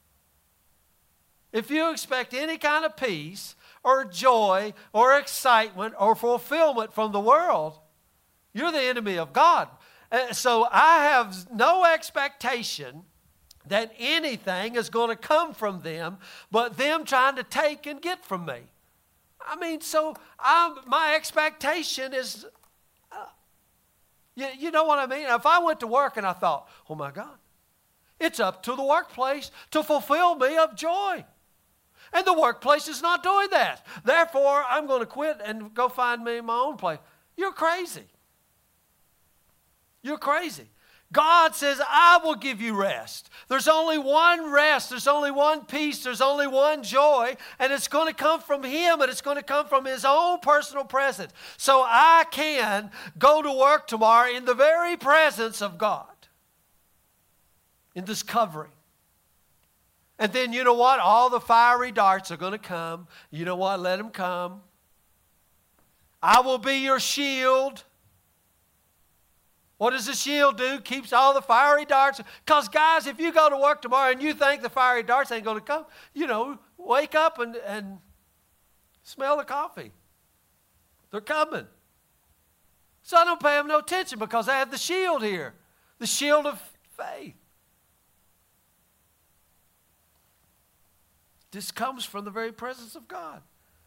If you expect any kind of peace or joy or excitement or fulfillment from the world, you're the enemy of God. So I have no expectation that anything is going to come from them but them trying to take and get from me. I mean, so my expectation is, you know what I mean? If I went to work and I thought, oh my God, it's up to the workplace to fulfill me of joy. And the workplace is not doing that. Therefore, I'm going to quit and go find me my own place. You're crazy. You're crazy. God says, I will give you rest. There's only one rest. There's only one peace. There's only one joy. And it's going to come from Him, and it's going to come from His own personal presence. So I can go to work tomorrow in the very presence of God, in this covering. And then you know what? All the fiery darts are going to come. You know what? Let them come. I will be your shield. What does the shield do? Keeps all the fiery darts. Because, guys, if you go to work tomorrow and you think the fiery darts ain't going to come, you know, wake up and smell the coffee. They're coming. So I don't pay them no attention because I have the shield here, the shield of faith. This comes from the very presence of God.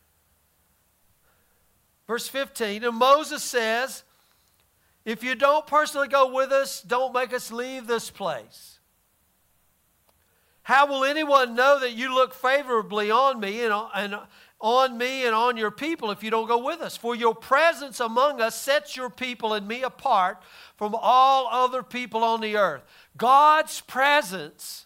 Verse 15, and Moses says, if you don't personally go with us, don't make us leave this place. How will anyone know that you look favorably on me and on your people if you don't go with us? For your presence among us sets your people and me apart from all other people on the earth. God's presence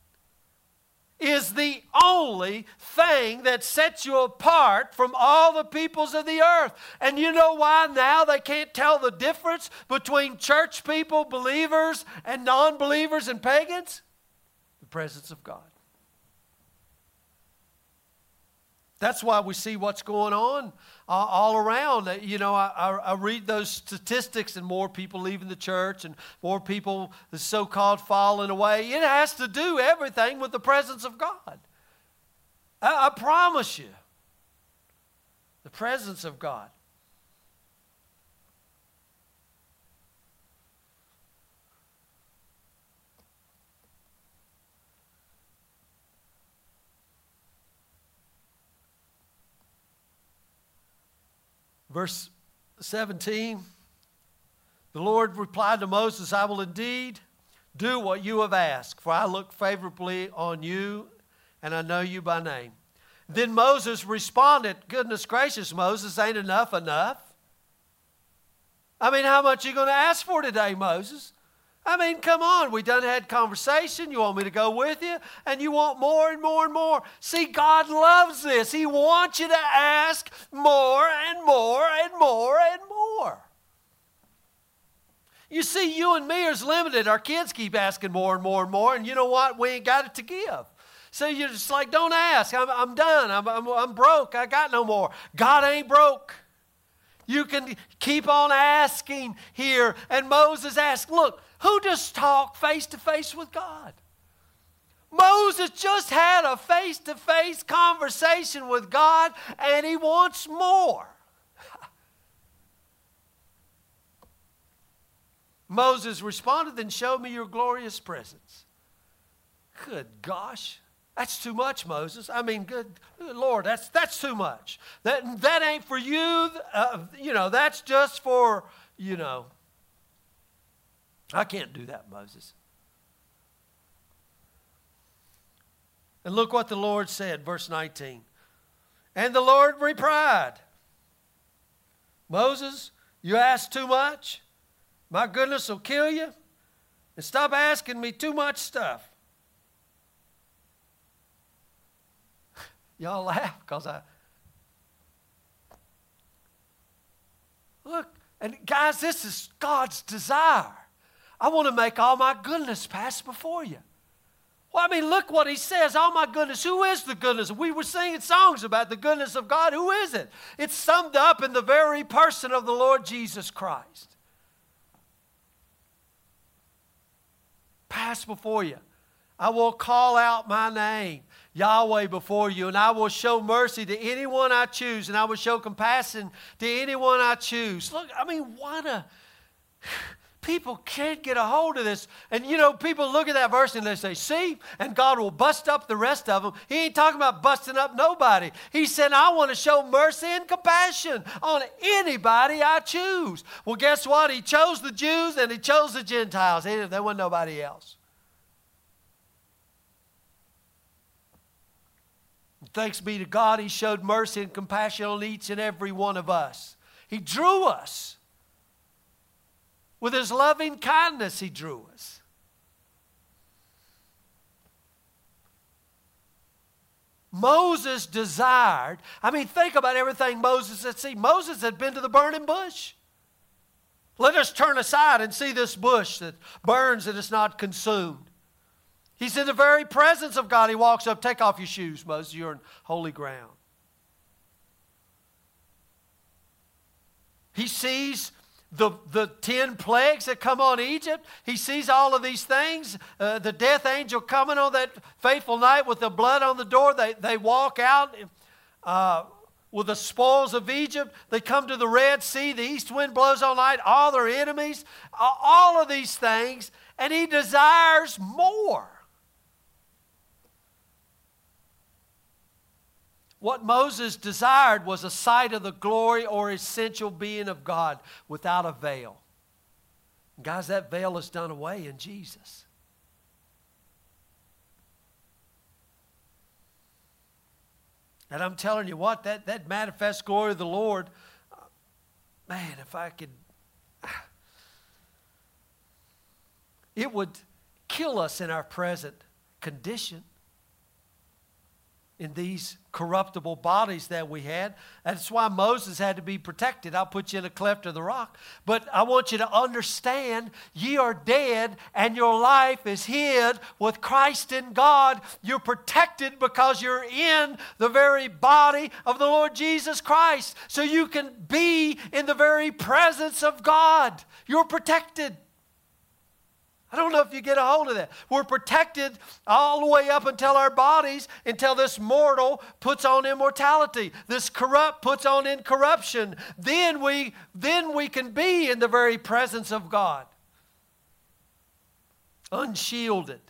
is the only thing that sets you apart from all the peoples of the earth. And you know why now they can't tell the difference between church people, believers, and non-believers and pagans? The presence of God. That's why we see what's going on all around. You know, I read those statistics, and more people leaving the church and more people, the so-called falling away. It has to do everything with the presence of God. I promise you. The presence of God. Verse 17, the Lord replied to Moses, I will indeed do what you have asked, for I look favorably on you, and I know you by name. Then Moses responded, goodness gracious, Moses, ain't enough enough? I mean, how much are you going to ask for today, Moses? I mean, come on, we done had conversation. You want me to go with you? And you want more and more and more. See, God loves this. He wants you to ask more and more and more and more. You see, you and me is limited. Our kids keep asking more and more and more, and you know what? We ain't got it to give. So you're just like, don't ask. I'm done. I'm broke. I got no more. God ain't broke. You can keep on asking here. And Moses asked, look, who just talked face-to-face with God? Moses just had a face-to-face conversation with God, and he wants more. Moses responded, then show me your glorious presence. Good gosh. That's too much, Moses. I mean, good Lord, that's too much. That ain't for you. That's just for, I can't do that, Moses. And look what the Lord said, verse 19. And the Lord replied, Moses, you ask too much. My goodness will kill you. And stop asking me too much stuff. Y'all laugh because look, and guys, this is God's desire. I want to make all my goodness pass before you. Well, I mean, look what he says. Oh, my goodness, who is the goodness? We were singing songs about the goodness of God. Who is it? It's summed up in the very person of the Lord Jesus Christ. Pass before you. I will call out my name, Yahweh, before you, and I will show mercy to anyone I choose, and I will show compassion to anyone I choose. Look, I mean, people can't get a hold of this. And, people look at that verse and they say, see, and God will bust up the rest of them. He ain't talking about busting up nobody. He said, I want to show mercy and compassion on anybody I choose. Well, guess what? He chose the Jews and he chose the Gentiles. There wasn't nobody else. Thanks be to God, he showed mercy and compassion on each and every one of us. He drew us. With his loving kindness, he drew us. Moses desired, think about everything Moses had seen. Moses had been to the burning bush. Let us turn aside and see this bush that burns and is not consumed. He's in the very presence of God. He walks up, take off your shoes, Moses, you're on holy ground. He sees the 10 plagues that come on Egypt. He sees all of these things. The death angel coming on that fateful night with the blood on the door. They walk out with the spoils of Egypt. They come to the Red Sea. The east wind blows all night. All their enemies. All of these things. And he desires more. What Moses desired was a sight of the glory or essential being of God without a veil. Guys, that veil is done away in Jesus. And I'm telling you what, that manifest glory of the Lord, man, if I could, it would kill us in our present condition. in these corruptible bodies that we had. That's why Moses had to be protected. I'll put you in a cleft of the rock. But I want you to understand, ye are dead and your life is hid with Christ in God. You're protected because you're in the very body of the Lord Jesus Christ. So you can be in the very presence of God. You're protected. I don't know if you get a hold of that. We're protected all the way up until our bodies, until this mortal puts on immortality. This corrupt puts on incorruption. Then we can be in the very presence of God. Unshielded.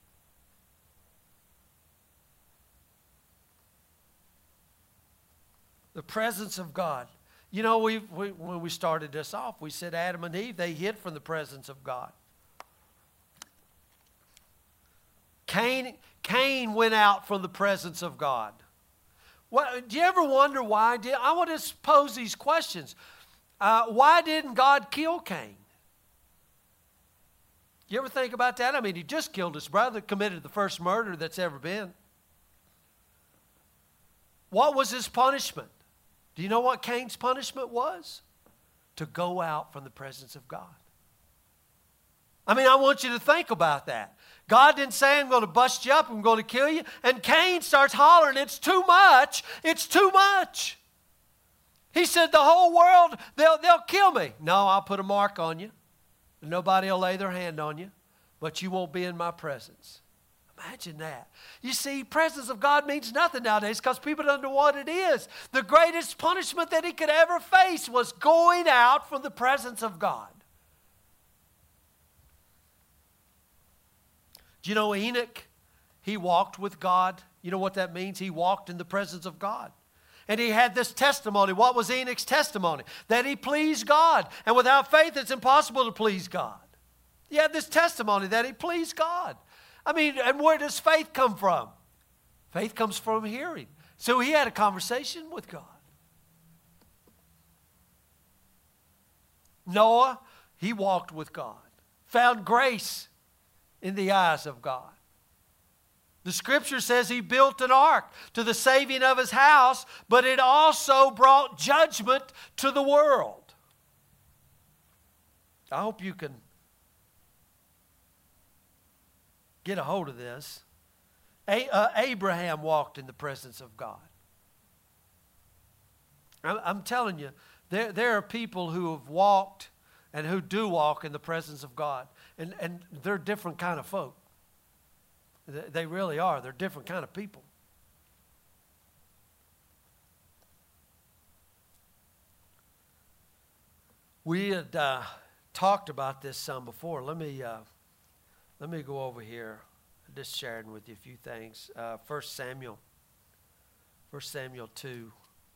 The presence of God. You know, when we started this off, we said Adam and Eve, they hid from the presence of God. Cain went out from the presence of God. Do you ever wonder why? I want to pose these questions. Why didn't God kill Cain? You ever think about that? I mean, he just killed his brother, committed the first murder that's ever been. What was his punishment? Do you know what Cain's punishment was? To go out from the presence of God. I mean, I want you to think about that. God didn't say, I'm going to bust you up, I'm going to kill you. And Cain starts hollering, it's too much, it's too much. He said, the whole world, they'll kill me. No, I'll put a mark on you. Nobody will lay their hand on you, but you won't be in my presence. Imagine that. You see, presence of God means nothing nowadays because people don't know what it is. The greatest punishment that he could ever face was going out from the presence of God. Do you know Enoch? He walked with God. You know what that means? He walked in the presence of God. And he had this testimony. What was Enoch's testimony? That he pleased God. And without faith, it's impossible to please God. He had this testimony that he pleased God. I mean, and where does faith come from? Faith comes from hearing. So he had a conversation with God. Noah, he walked with God. Found grace in the eyes of God. The scripture says he built an ark to the saving of his house, but it also brought judgment to the world. I hope you can get a hold of this. Abraham walked in the presence of God. I'm telling you, there are people who have walked and who do walk in the presence of God. And they're different kind of folk. They really are. They're different kind of people. We had talked about this some before. Let me go over here. Just sharing with you a few things. 1 Samuel 2.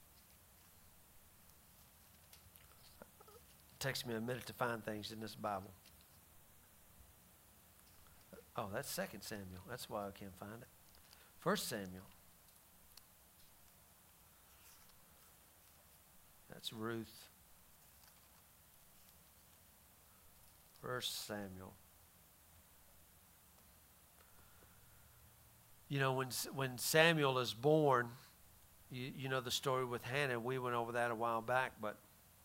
It takes me a minute to find things in this Bible. Oh, that's 2 Samuel. That's why I can't find it. 1 Samuel. That's Ruth. 1 Samuel. You know, when Samuel is born, you know the story with Hannah. We went over that a while back, but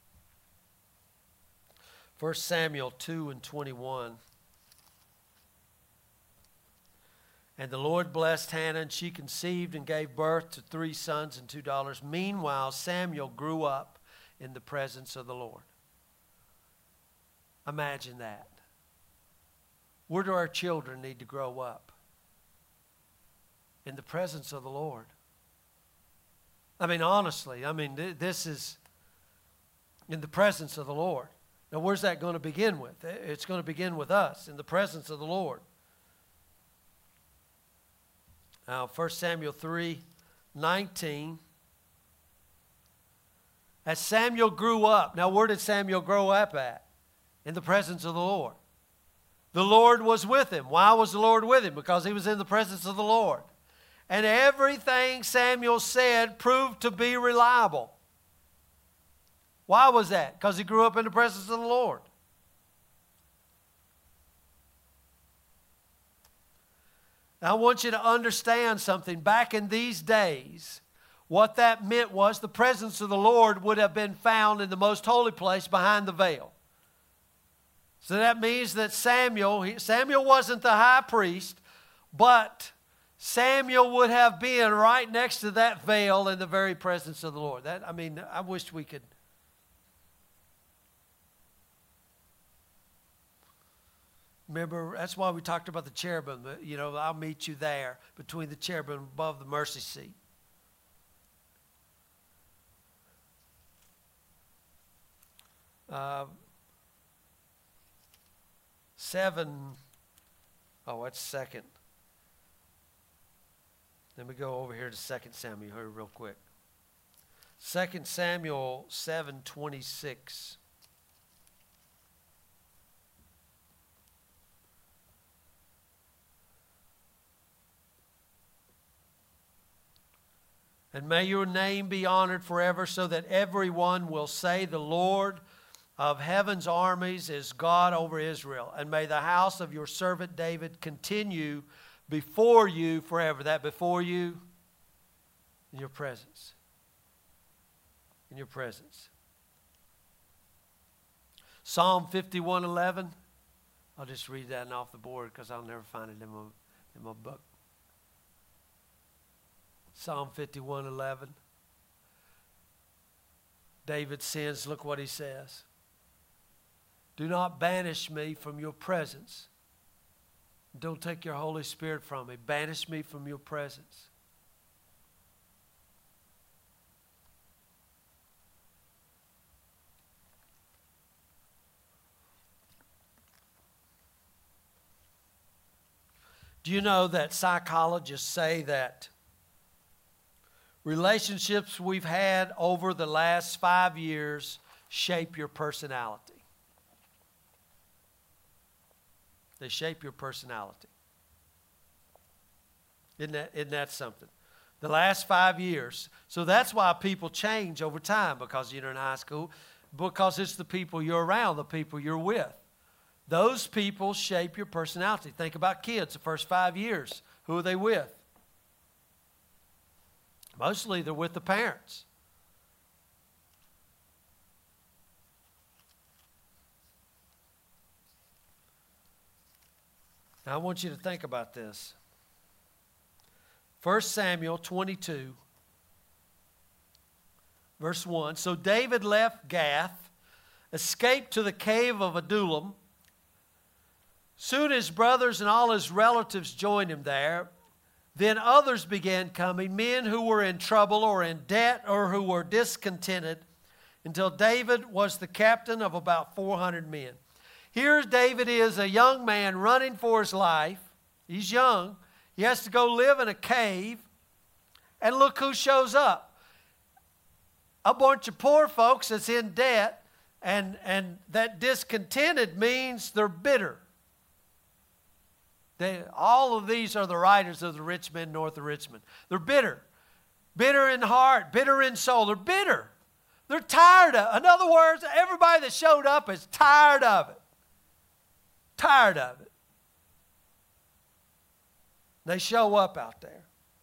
1 Samuel 2:21. And the Lord blessed Hannah, and she conceived and gave birth to 3 sons and 2 daughters. Meanwhile, Samuel grew up in the presence of the Lord. Imagine that. Where do our children need to grow up? In the presence of the Lord. I mean, honestly, this is in the presence of the Lord. Now, where's that going to begin with? It's going to begin with us, in the presence of the Lord. Now, 1 Samuel 3:19. As Samuel grew up. Now, where did Samuel grow up at? In the presence of the Lord. The Lord was with him. Why was the Lord with him? Because he was in the presence of the Lord. And everything Samuel said proved to be reliable. Why was that? Because he grew up in the presence of the Lord. Now, I want you to understand something. Back in these days, what that meant was the presence of the Lord would have been found in the most holy place behind the veil. So that means that Samuel wasn't the high priest, but Samuel would have been right next to that veil in the very presence of the Lord. I wish we could. Remember, that's why we talked about the cherubim. I'll meet you there between the cherubim above the mercy seat. That's second. Let me go over here to 2 Samuel here real quick. 2 Samuel 7:26. And may your name be honored forever, so that everyone will say, the Lord of heaven's armies is God over Israel. And may the house of your servant David continue before you forever. That before you, in your presence. In your presence. Psalm 51:11. I'll just read that off the board because I'll never find it in my book. Psalm 51:11. David sins. Look what he says. Do not banish me from your presence. Don't take your Holy Spirit from me. Banish me from your presence. Do you know that psychologists say that relationships we've had over the last 5 years shape your personality? They shape your personality. Isn't that something? The last 5 years. So that's why people change over time, because you're in high school, because it's the people you're around, the people you're with. Those people shape your personality. Think about kids the first 5 years. Who are they with? Mostly they're with the parents. Now I want you to think about this. 1 Samuel 22, verse 1. So David left Gath, escaped to the cave of Adullam. Soon his brothers and all his relatives joined him there. Then others began coming, men who were in trouble or in debt or who were discontented, until David was the captain of about 400 men. Here David is, a young man running for his life. He's young. He has to go live in a cave. And look who shows up. A bunch of poor folks that's in debt. And that discontented means they're bitter. All of these are the writers of the rich men north of Richmond. They're bitter. Bitter in heart, bitter in soul. They're bitter. They're tired of it. In other words, everybody that showed up is tired of it. Tired of it. They show up out there.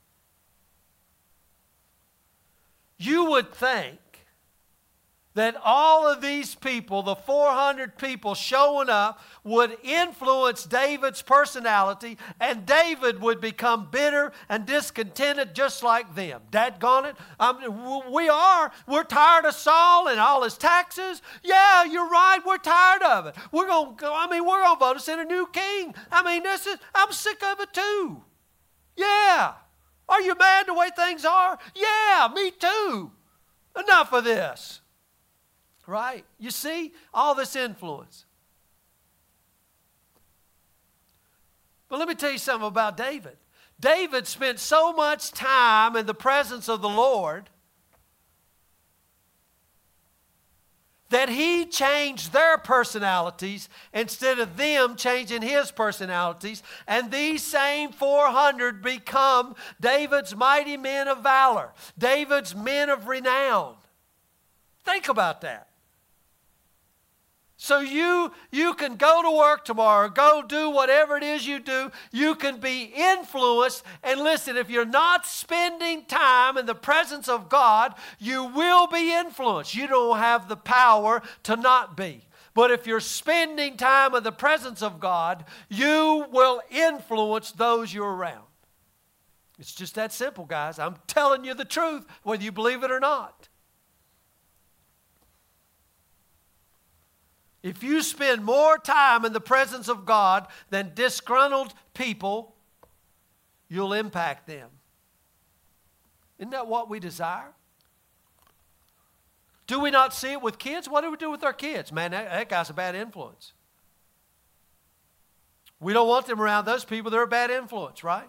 You would think that all of these people, the 400 people showing up, would influence David's personality, and David would become bitter and discontented just like them. Daggone it. We're tired of Saul and all his taxes. Yeah, you're right. We're tired of it. We're going to vote us in a new king. I'm sick of it too. Yeah. Are you mad the way things are? Yeah, me too. Enough of this. Right? You see all this influence. But let me tell you something about David. David spent so much time in the presence of the Lord that he changed their personalities instead of them changing his personalities. And these same 400 become David's mighty men of valor, David's men of renown. Think about that. So you can go to work tomorrow, go do whatever it is you do. You can be influenced. And listen, if you're not spending time in the presence of God, you will be influenced. You don't have the power to not be. But if you're spending time in the presence of God, you will influence those you're around. It's just that simple, guys. I'm telling you the truth, whether you believe it or not. If you spend more time in the presence of God than disgruntled people, you'll impact them. Isn't that what we desire? Do we not see it with kids? What do we do with our kids? Man, that guy's a bad influence. We don't want them around those people. They're a bad influence, right?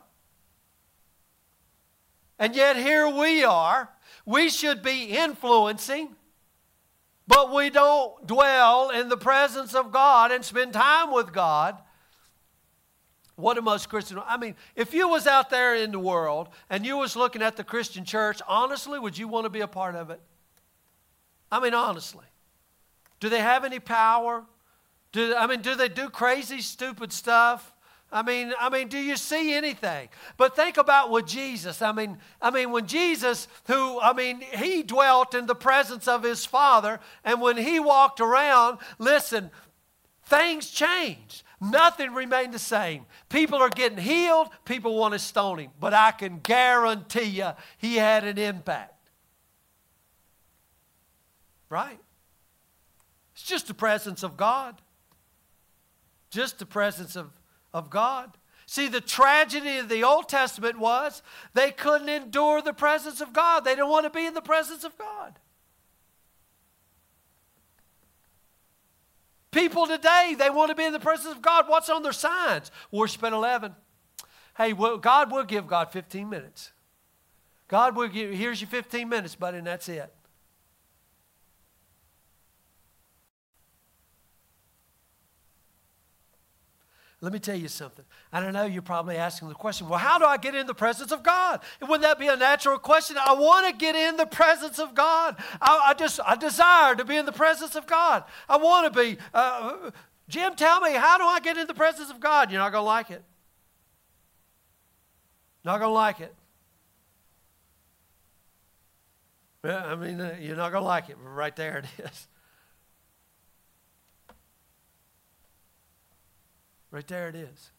And yet here we are. We should be influencing, but we don't dwell in the presence of God and spend time with God. What do most Christians? I mean, if you was out there in the world and you was looking at the Christian church, honestly, would you want to be a part of it? I mean, honestly. Do they have any power? Do they do crazy, stupid stuff? I mean, do you see anything? But think about with Jesus. I mean, when Jesus, he dwelt in the presence of his Father, and when he walked around, listen, things changed. Nothing remained the same. People are getting healed. People want to stone him. But I can guarantee you he had an impact. Right? It's just the presence of God. Just the presence of God. See, the tragedy of the Old Testament was they couldn't endure the presence of God. They didn't want to be in the presence of God. People today, they want to be in the presence of God. What's on their signs? Worship at 11. Hey, God will give God 15 minutes. God will give, here's your 15 minutes, buddy, and that's it. Let me tell you something. And I know you're probably asking the question, well, how do I get in the presence of God? And wouldn't that be a natural question? I want to get in the presence of God. I desire to be in the presence of God. I want to be. Jim, tell me, how do I get in the presence of God? You're not going to like it. Not going to like it. You're not going to like it. Right there it is. Right there it is.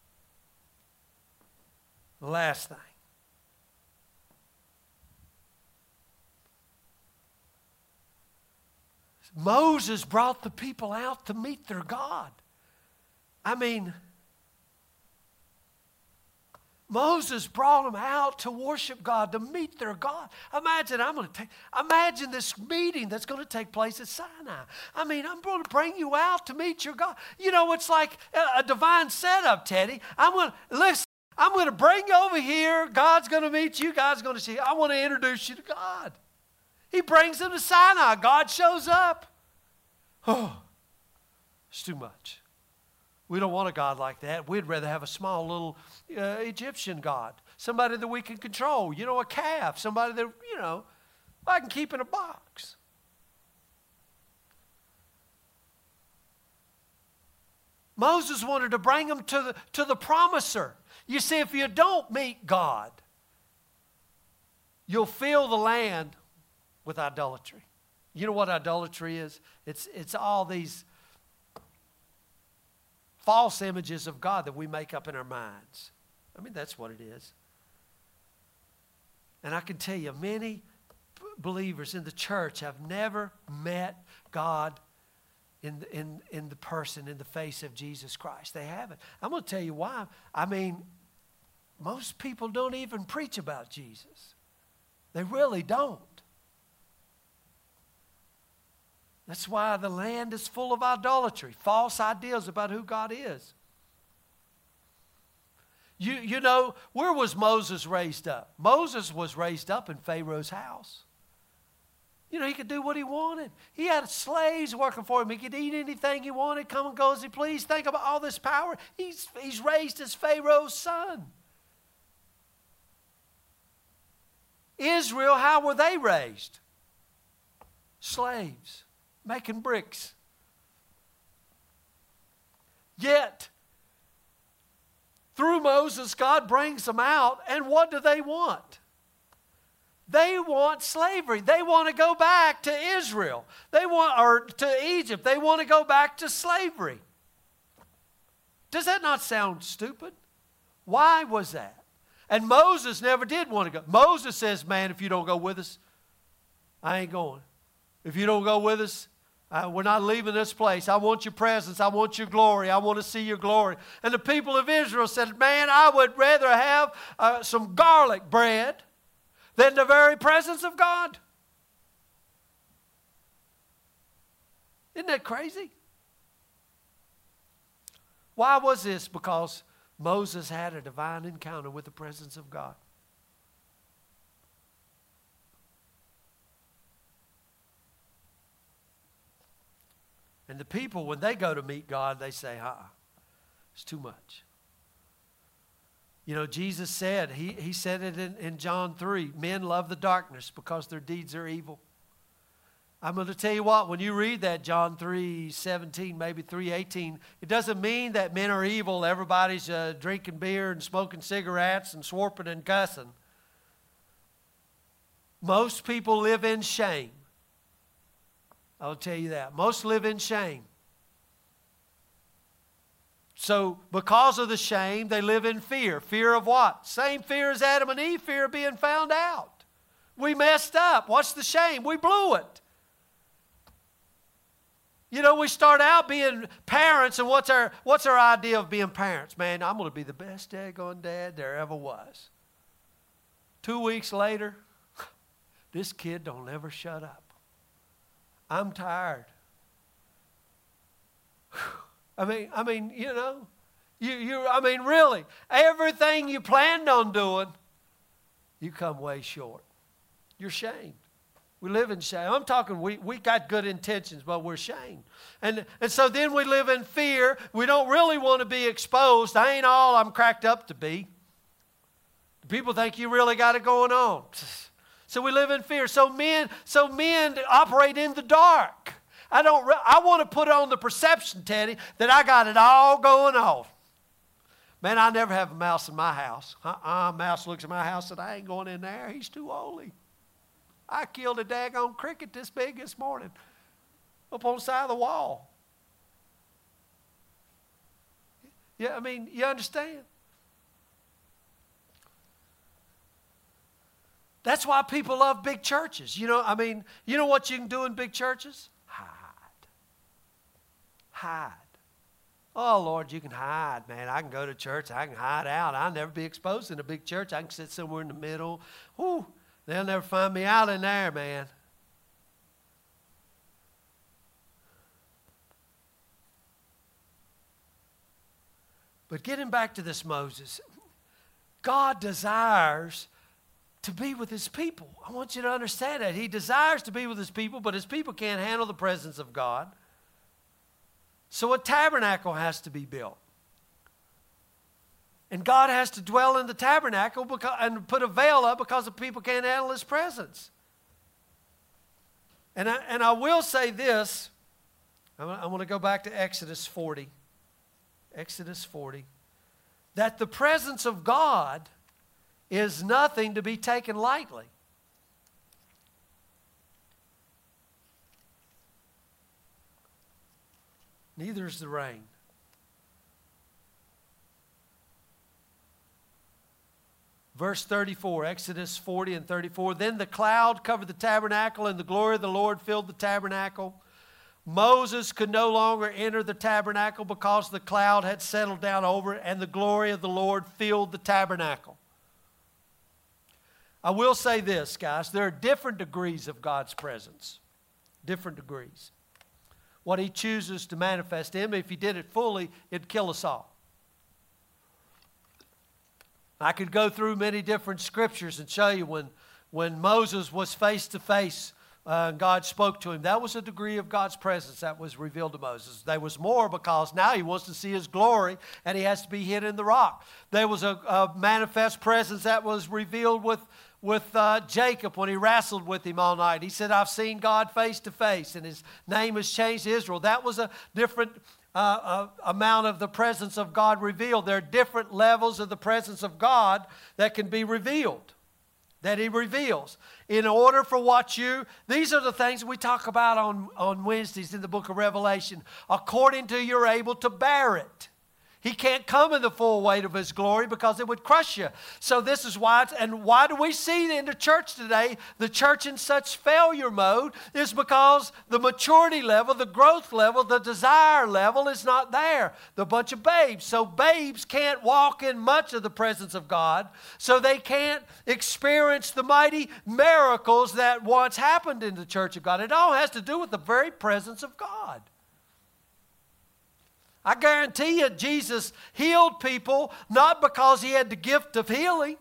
The last thing. Moses brought the people out to meet their God. Moses brought them out to worship God, to meet their God. Imagine this meeting that's going to take place at Sinai. I'm going to bring you out to meet your God. You know, it's like a divine setup, Teddy. I'm going to bring you over here. God's going to meet you. God's going to see you. I want to introduce you to God. He brings them to Sinai. God shows up. Oh, it's too much. We don't want a God like that. We'd rather have a small little Egyptian God. Somebody that we can control. You know, a calf. Somebody that, I can keep in a box. Moses wanted to bring them to the promiser. You see, if you don't meet God, you'll fill the land with idolatry. You know what idolatry is? It's all these false images of God that we make up in our minds. That's what it is. And I can tell you, many believers in the church have never met God in the person, in the face of Jesus Christ. They haven't. I'm going to tell you why. Most people don't even preach about Jesus. They really don't. That's why the land is full of idolatry, false ideas about who God is. You know, where was Moses raised up? Moses was raised up in Pharaoh's house. You know, he could do what he wanted. He had slaves working for him. He could eat anything he wanted, come and go as he pleased. Think about all this power. He's raised as Pharaoh's son. Israel, how were they raised? Slaves. Making bricks. Yet, through Moses, God brings them out, and what do they want? They want slavery. They want to go back to Israel. Or to Egypt. They want to go back to slavery. Does that not sound stupid? Why was that? And Moses never did want to go. Moses says, man, if you don't go with us, I ain't going. If you don't go with us, we're not leaving this place. I want your presence. I want your glory. I want to see your glory. And the people of Israel said, man, I would rather have some garlic bread than the very presence of God. Isn't that crazy? Why was this? Because Moses had a divine encounter with the presence of God. And the people, when they go to meet God, they say, it's too much. You know, Jesus said, he said it in John 3, men love the darkness because their deeds are evil. I'm going to tell you what, when you read that John 3:17, maybe 3:18, it doesn't mean that men are evil. Everybody's drinking beer and smoking cigarettes and swarping and cussing. Most people live in shame. I'll tell you that. Most live in shame. So because of the shame, they live in fear. Fear of what? Same fear as Adam and Eve, fear of being found out. We messed up. What's the shame? We blew it. You know, we start out being parents, and what's our idea of being parents? Man, I'm going to be the best daggone dad there ever was. 2 weeks later, this kid don't ever shut up. I'm tired. I mean, you know, really, everything you planned on doing, you come way short. You're shamed. We live in shame. I'm talking, we got good intentions, but we're shamed. And so then we live in fear. We don't really want to be exposed. I ain't all I'm cracked up to be. People think you really got it going on. So we live in fear. So men operate in the dark. I want to put on the perception, Teddy, that I got it all going on. Man, I never have a mouse in my house. A mouse looks at my house and I ain't going in there. He's too holy. I killed a daggone cricket this big this morning up on the side of the wall. Yeah, I mean, you understand? That's why people love big churches. You know, I mean, you know what you can do in big churches? Hide. Oh, Lord, you can hide, man. I can go to church. I can hide out. I'll never be exposed in a big church. I can sit somewhere in the middle. Whew, they'll never find me out in there, man. But getting back to this Moses, God desires to be with his people. I want you to understand that. He desires to be with his people, but his people can't handle the presence of God. So a tabernacle has to be built. And God has to dwell in the tabernacle and put a veil up because the people can't handle his presence. And I will say this. I'm going to go back to Exodus 40. Exodus 40. That the presence of God is nothing to be taken lightly. Neither is the rain. Verse 34, Exodus 40 and 34. Then the cloud covered the tabernacle, and the glory of the Lord filled the tabernacle. Moses could no longer enter the tabernacle because the cloud had settled down over it, and the glory of the Lord filled the tabernacle. I will say this, guys. There are different degrees of God's presence. Different degrees. What he chooses to manifest in, if he did it fully, it'd kill us all. I could go through many different scriptures and show you when Moses was face to face, God spoke to him. That was a degree of God's presence that was revealed to Moses. There was more because now he wants to see his glory and he has to be hid in the rock. There was a manifest presence that was revealed with Jacob when he wrestled with him all night. He said, I've seen God face to face, and his name has changed to Israel. That was a different amount of the presence of God revealed. There are different levels of the presence of God that can be revealed, that He reveals. In order for these are the things we talk about on Wednesdays in the book of Revelation. According to you're able to bear it. He can't come in the full weight of His glory because it would crush you. So this is why, and why do we see in the church today, the church in such failure mode, is because the maturity level, the growth level, the desire level is not there. They're a bunch of babes. So babes can't walk in much of the presence of God, so they can't experience the mighty miracles that once happened in the church of God. It all has to do with the very presence of God. I guarantee you Jesus healed people not because He had the gift of healing.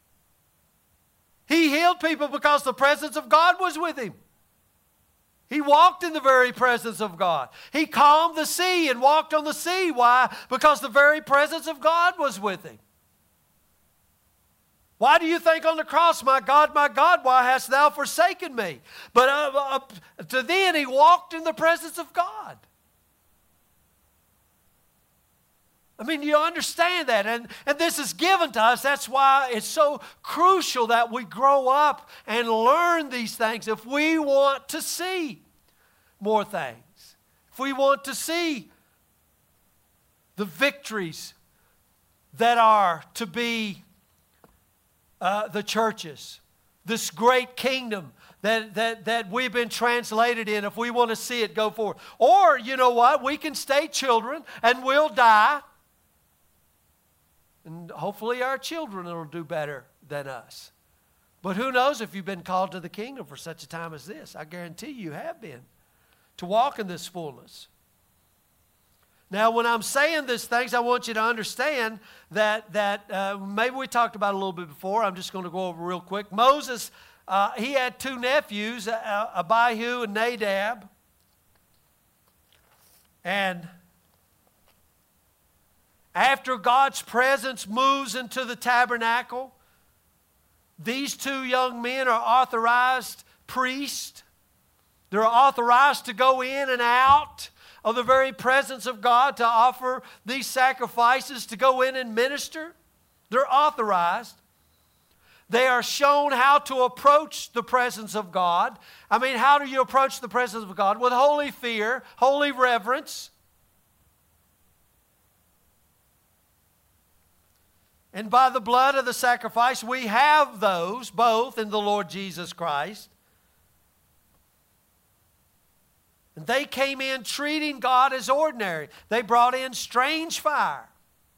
He healed people because the presence of God was with Him. He walked in the very presence of God. He calmed the sea and walked on the sea. Why? Because the very presence of God was with Him. Why do you think on the cross, my God, why hast Thou forsaken me? But to then He walked in the presence of God. I mean, you understand that, and this is given to us. That's why it's so crucial that we grow up and learn these things if we want to see more things. If we want to see the victories that are to be the churches, this great kingdom that we've been translated in, if we want to see it go forward. Or, you know what, we can stay children and we'll die. And hopefully our children will do better than us. But who knows if you've been called to the kingdom for such a time as this. I guarantee you have been. To walk in this fullness. Now when I'm saying these things, I want you to understand that maybe we talked about it a little bit before. I'm just going to go over real quick. Moses, he had two nephews, Abihu and Nadab. And after God's presence moves into the tabernacle, these two young men are authorized priests. They're authorized to go in and out of the very presence of God to offer these sacrifices, to go in and minister. They're authorized. They are shown how to approach the presence of God. I mean, how do you approach the presence of God? With holy fear, holy reverence. And by the blood of the sacrifice, we have those both in the Lord Jesus Christ. And they came in treating God as ordinary. They brought in strange fire.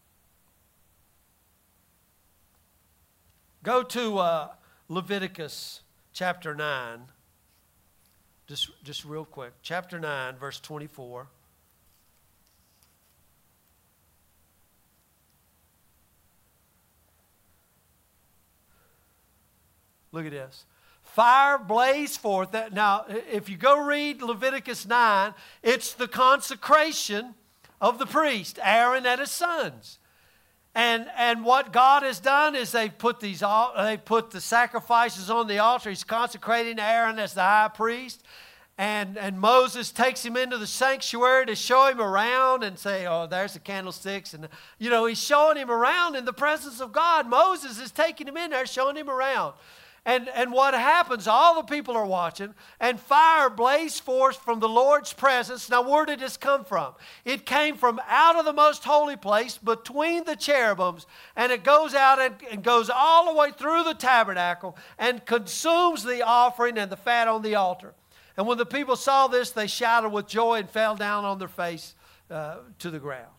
Go to Leviticus chapter 9. Just real quick. Chapter 9, verse 24. Look at this. Fire blazed forth. Now, if you go read Leviticus 9, it's the consecration of the priest, Aaron and his sons. And what God has done is they put the sacrifices on the altar. He's consecrating Aaron as the high priest. And Moses takes him into the sanctuary to show him around and say, oh, there's the candlesticks. And, you know, he's showing him around in the presence of God. Moses is taking him in there, showing him around. And what happens, all the people are watching, and fire blazed forth from the Lord's presence. Now, where did this come from? It came from out of the most holy place between the cherubims, and it goes out and goes all the way through the tabernacle and consumes the offering and the fat on the altar. And when the people saw this, they shouted with joy and fell down on their face to the ground.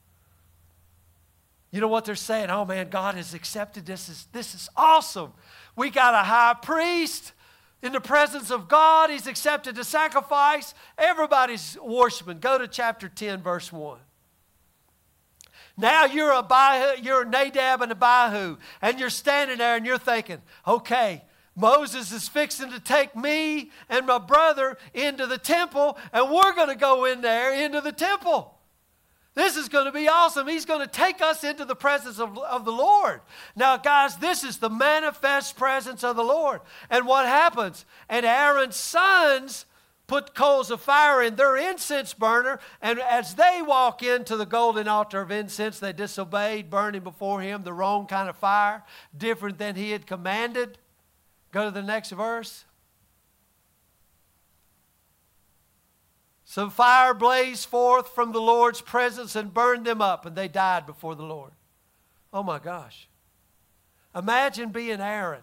You know what they're saying? Oh man, God has accepted this. This is awesome. We got a high priest in the presence of God. He's accepted the sacrifice. Everybody's worshiping. Go to chapter 10, verse 1. Now you're Nadab and Abihu, and you're standing there and you're thinking, okay, Moses is fixing to take me and my brother into the temple, and we're going to go in there into the temple. This is going to be awesome. He's going to take us into the presence of the Lord. Now, guys, this is the manifest presence of the Lord. And what happens? And Aaron's sons put coals of fire in their incense burner, and as they walk into the golden altar of incense, they disobeyed, burning before him the wrong kind of fire, different than he had commanded. Go to the next verse. So fire blazed forth from the Lord's presence and burned them up, and they died before the Lord. Oh my gosh. Imagine being Aaron.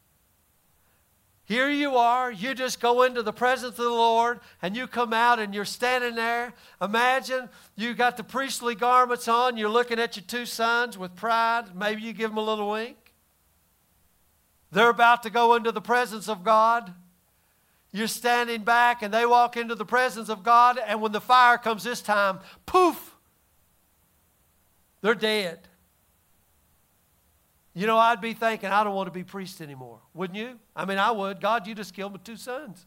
Here you are, you just go into the presence of the Lord, and you come out and you're standing there. Imagine you got the priestly garments on, you're looking at your two sons with pride. Maybe you give them a little wink. They're about to go into the presence of God. You're standing back, and they walk into the presence of God, and when the fire comes this time, poof, they're dead. You know, I'd be thinking, I don't want to be priest anymore. Wouldn't you? I mean, I would. God, you just killed my two sons.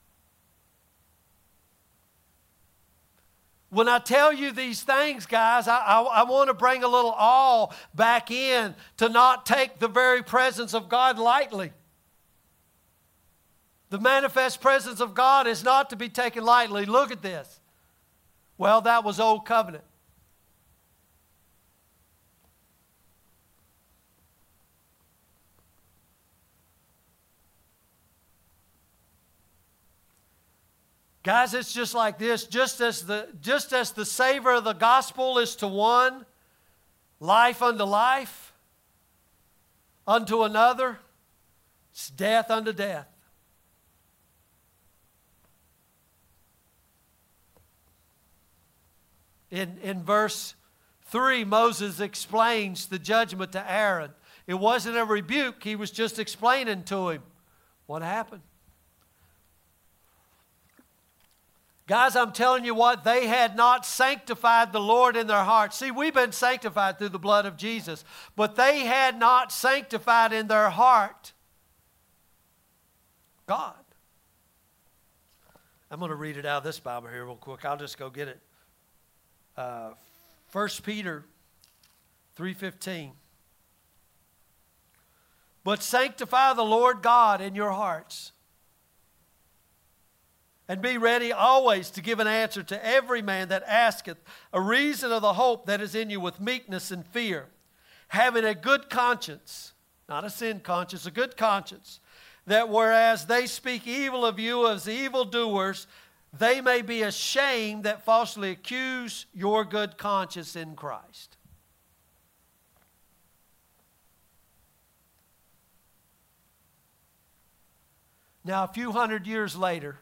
When I tell you these things, guys, I want to bring a little awe back in to not take the very presence of God lightly. The manifest presence of God is not to be taken lightly. Look at this. Well, that was Old Covenant. Guys, it's just like this. Just as the savor of the gospel is to one, life unto life, unto another, it's death unto death. In verse 3, Moses explains the judgment to Aaron. It wasn't a rebuke. He was just explaining to him what happened. Guys, I'm telling you what, they had not sanctified the Lord in their hearts. See, we've been sanctified through the blood of Jesus, but they had not sanctified in their heart God. I'm going to read it out of this Bible here real quick. I'll just go get it. 1 Peter 3:15. But sanctify the Lord God in your hearts, and be ready always to give an answer to every man that asketh a reason of the hope that is in you with meekness and fear, having a good conscience, not a sin conscience, a good conscience, that whereas they speak evil of you as evildoers, they may be ashamed that falsely accuse your good conscience in Christ. Now, a few hundred years later,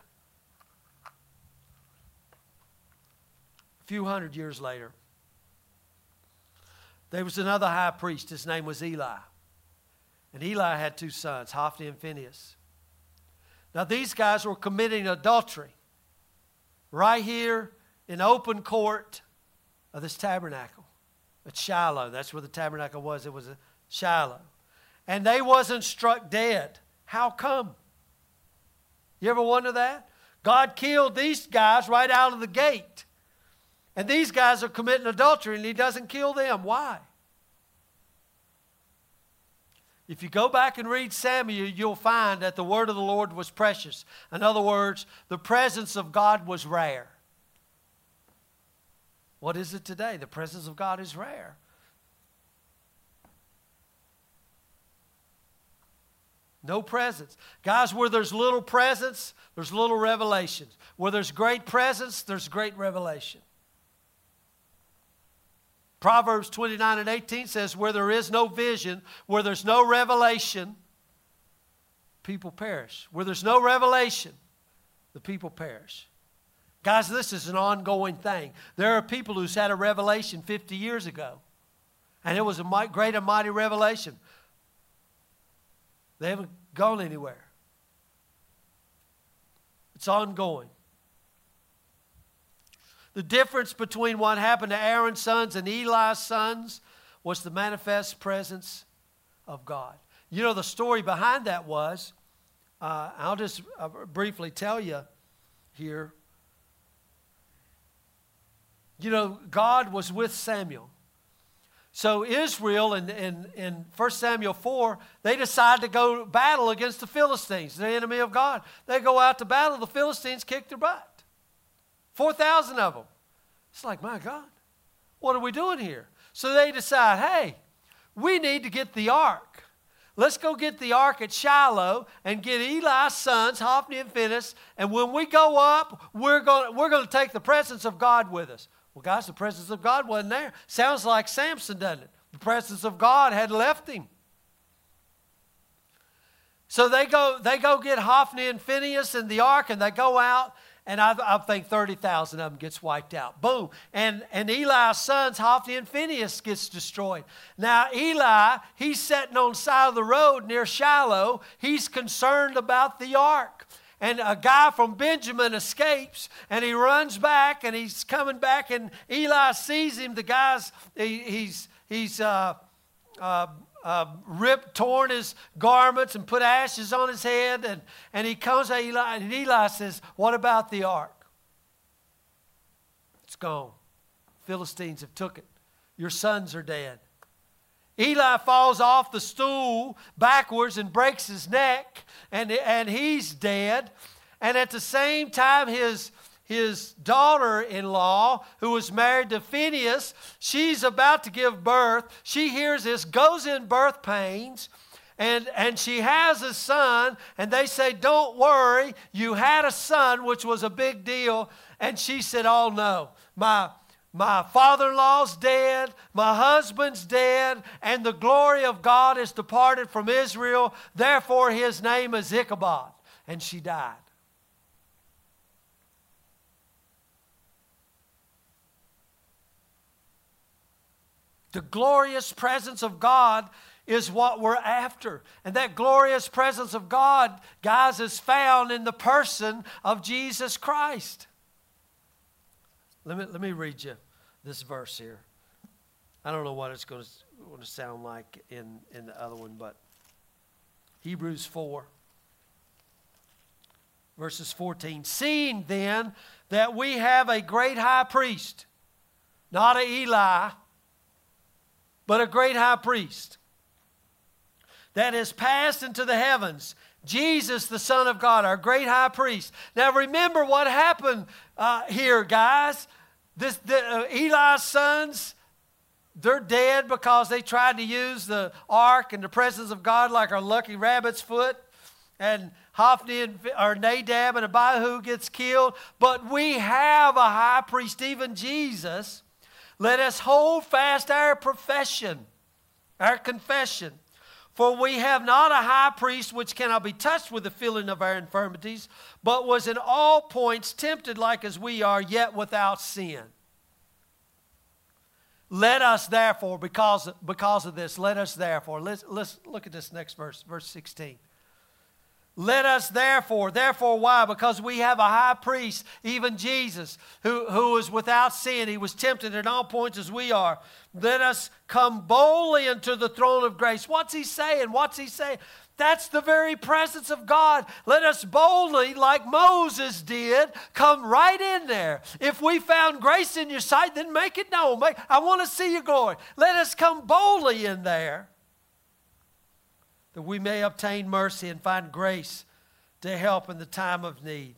there was another high priest. His name was Eli. And Eli had two sons, Hophni and Phinehas. Now, these guys were committing adultery right here in open court of this tabernacle at Shiloh. That's where the tabernacle was. It was at Shiloh. And they wasn't struck dead. How come? You ever wonder that? God killed these guys right out of the gate. And these guys are committing adultery, and he doesn't kill them. Why? If you go back and read Samuel, you'll find that the word of the Lord was precious. In other words, the presence of God was rare. What is it today? The presence of God is rare. No presence. Guys, where there's little presence, there's little revelation. Where there's great presence, there's great revelation. Proverbs 29:18 says, where there is no vision, where there's no revelation, people perish. Where there's no revelation, the people perish. Guys, this is an ongoing thing. There are people who's had a revelation 50 years ago, and it was a great and mighty revelation. They haven't gone anywhere. It's ongoing. The difference between what happened to Aaron's sons and Eli's sons was the manifest presence of God. You know, the story behind that was, I'll just briefly tell you here. You know, God was with Samuel. So Israel in 1 Samuel 4, they decide to go battle against the Philistines, the enemy of God. They go out to battle. The Philistines kick their butt. 4,000 of them. It's like, my God, what are we doing here? So they decide, hey, we need to get the ark. Let's go get the ark at Shiloh and get Eli's sons, Hophni and Phinehas, and when we go up, we're going to take the presence of God with us. Well, guys, the presence of God wasn't there. Sounds like Samson, doesn't it? The presence of God had left him. So they go get Hophni and Phinehas and the ark, and they go out, and I think 30,000 of them gets wiped out. Boom. And Eli's sons, Hophni and Phinehas, gets destroyed. Now, Eli, he's sitting on the side of the road near Shiloh. He's concerned about the ark. And a guy from Benjamin escapes, and he runs back, and he's coming back, and Eli sees him. The guy's, he's torn his garments and put ashes on his head, and he comes to Eli, and Eli says, what about the ark? It's gone. Philistines have took it. Your sons are dead. Eli falls off the stool backwards and breaks his neck, and he's dead. And at the same time, his daughter-in-law, who was married to Phinehas, she's about to give birth. She hears this, goes in birth pains, and she has a son, and they say, don't worry, you had a son, which was a big deal. And she said, oh no, my father-in-law's dead, my husband's dead, and the glory of God is departed from Israel. Therefore, his name is Ichabod. And she died. The glorious presence of God is what we're after. And that glorious presence of God, guys, is found in the person of Jesus Christ. Let me read you this verse here. I don't know what it's going to sound like in the other one, but Hebrews 4, verses 14. Seeing then that we have a great high priest, not a Eli, but a great high priest, that has passed into the heavens, Jesus, the Son of God, our great high priest. Now remember what happened here, guys. Eli's sons, they're dead because they tried to use the ark and the presence of God like a lucky rabbit's foot. And Hophni or Nadab and Abihu gets killed. But we have a high priest, even Jesus. Let us hold fast our profession, our confession. For we have not a high priest which cannot be touched with the feeling of our infirmities, but was in all points tempted like as we are, yet without sin. Let us therefore, because of this, let's look at this next verse, verse 16. Let us therefore why? Because we have a high priest, even Jesus, who is without sin. He was tempted in all points as we are. Let us come boldly into the throne of grace. What's he saying? That's the very presence of God. Let us boldly, like Moses did, come right in there. If we found grace in your sight, then make it known. I want to see your glory. Let us come boldly in there, that we may obtain mercy and find grace to help in the time of need.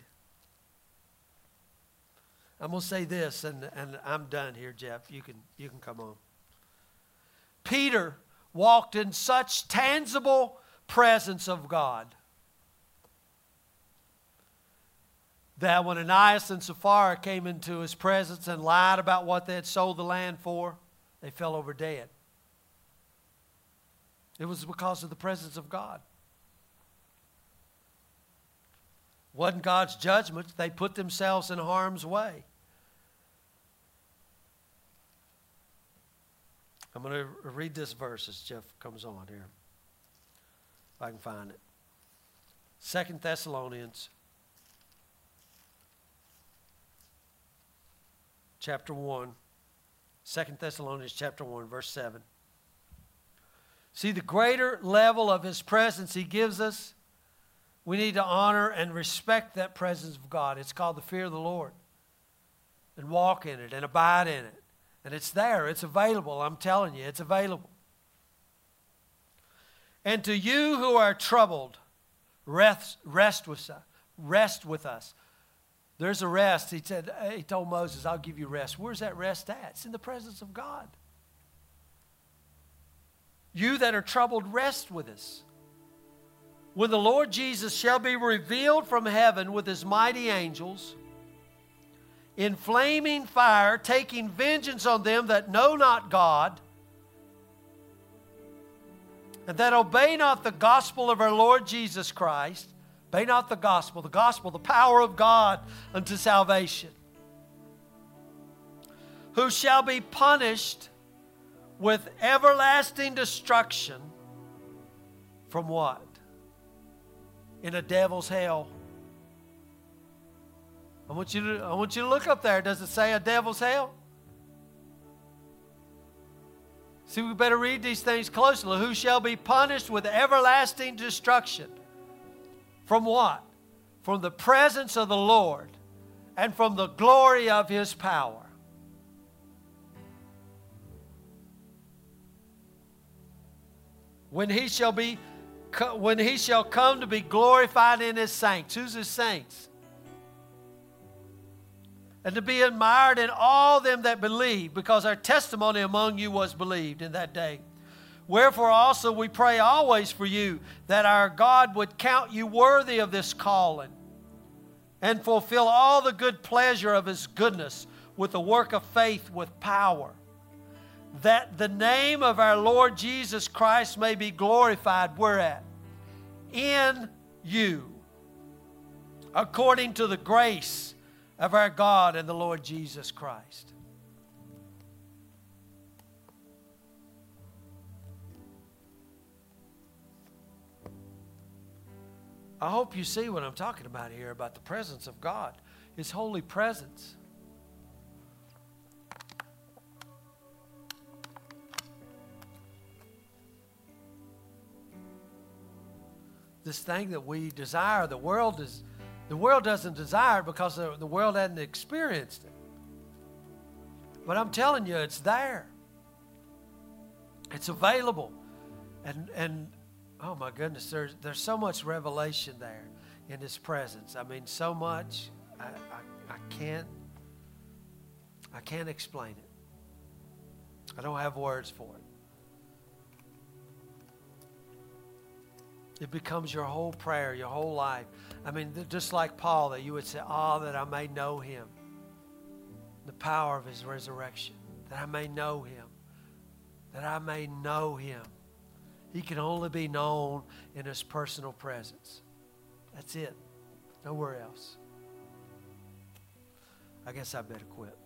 I'm going to say this, and I'm done here, Jeff. You can come on. Peter walked in such tangible presence of God that when Ananias and Sapphira came into his presence and lied about what they had sold the land for, they fell over dead. It was because of the presence of God. Wasn't God's judgment. They put themselves in harm's way. I'm going to read this verse as Jeff comes on here, if I can find it. 2 Thessalonians chapter 1. 2 Thessalonians chapter 1, verse 7. See, the greater level of his presence he gives us, we need to honor and respect that presence of God. It's called the fear of the Lord. And walk in it and abide in it. And it's there. It's available. I'm telling you, it's available. And to you who are troubled, rest with us. There's a rest. He told Moses, I'll give you rest. Where's that rest at? It's in the presence of God. You that are troubled, rest with us. When the Lord Jesus shall be revealed from heaven with his mighty angels, in flaming fire, taking vengeance on them that know not God, and that obey not the gospel of our Lord Jesus Christ. Obey not the gospel, the power of God unto salvation. Who shall be punished with everlasting destruction from what? In a devil's hell. I want you to look up there. Does it say a devil's hell? See, we better read these things closely. Who shall be punished with everlasting destruction? From what? From the presence of the Lord and from the glory of his power. When he shall come to be glorified in his saints. Who's his saints? And to be admired in all them that believe, because our testimony among you was believed in that day. Wherefore also we pray always for you, that our God would count you worthy of this calling, and fulfill all the good pleasure of his goodness with the work of faith with power, that the name of our Lord Jesus Christ may be glorified. Where at? In you, according to the grace of our God and the Lord Jesus Christ. I hope you see what I'm talking about here, about the presence of God, his holy presence. This thing that we desire, the world doesn't desire it because the world hasn't experienced it. But I'm telling you, it's there. It's available. And oh my goodness, there's so much revelation there in his presence. I mean, so much. I can't explain it. I don't have words for it. It becomes your whole prayer, your whole life. I mean, just like Paul, that you would say, oh, that I may know him. The power of his resurrection. That I may know him. That I may know him. He can only be known in his personal presence. That's it. Nowhere else. I guess I better quit.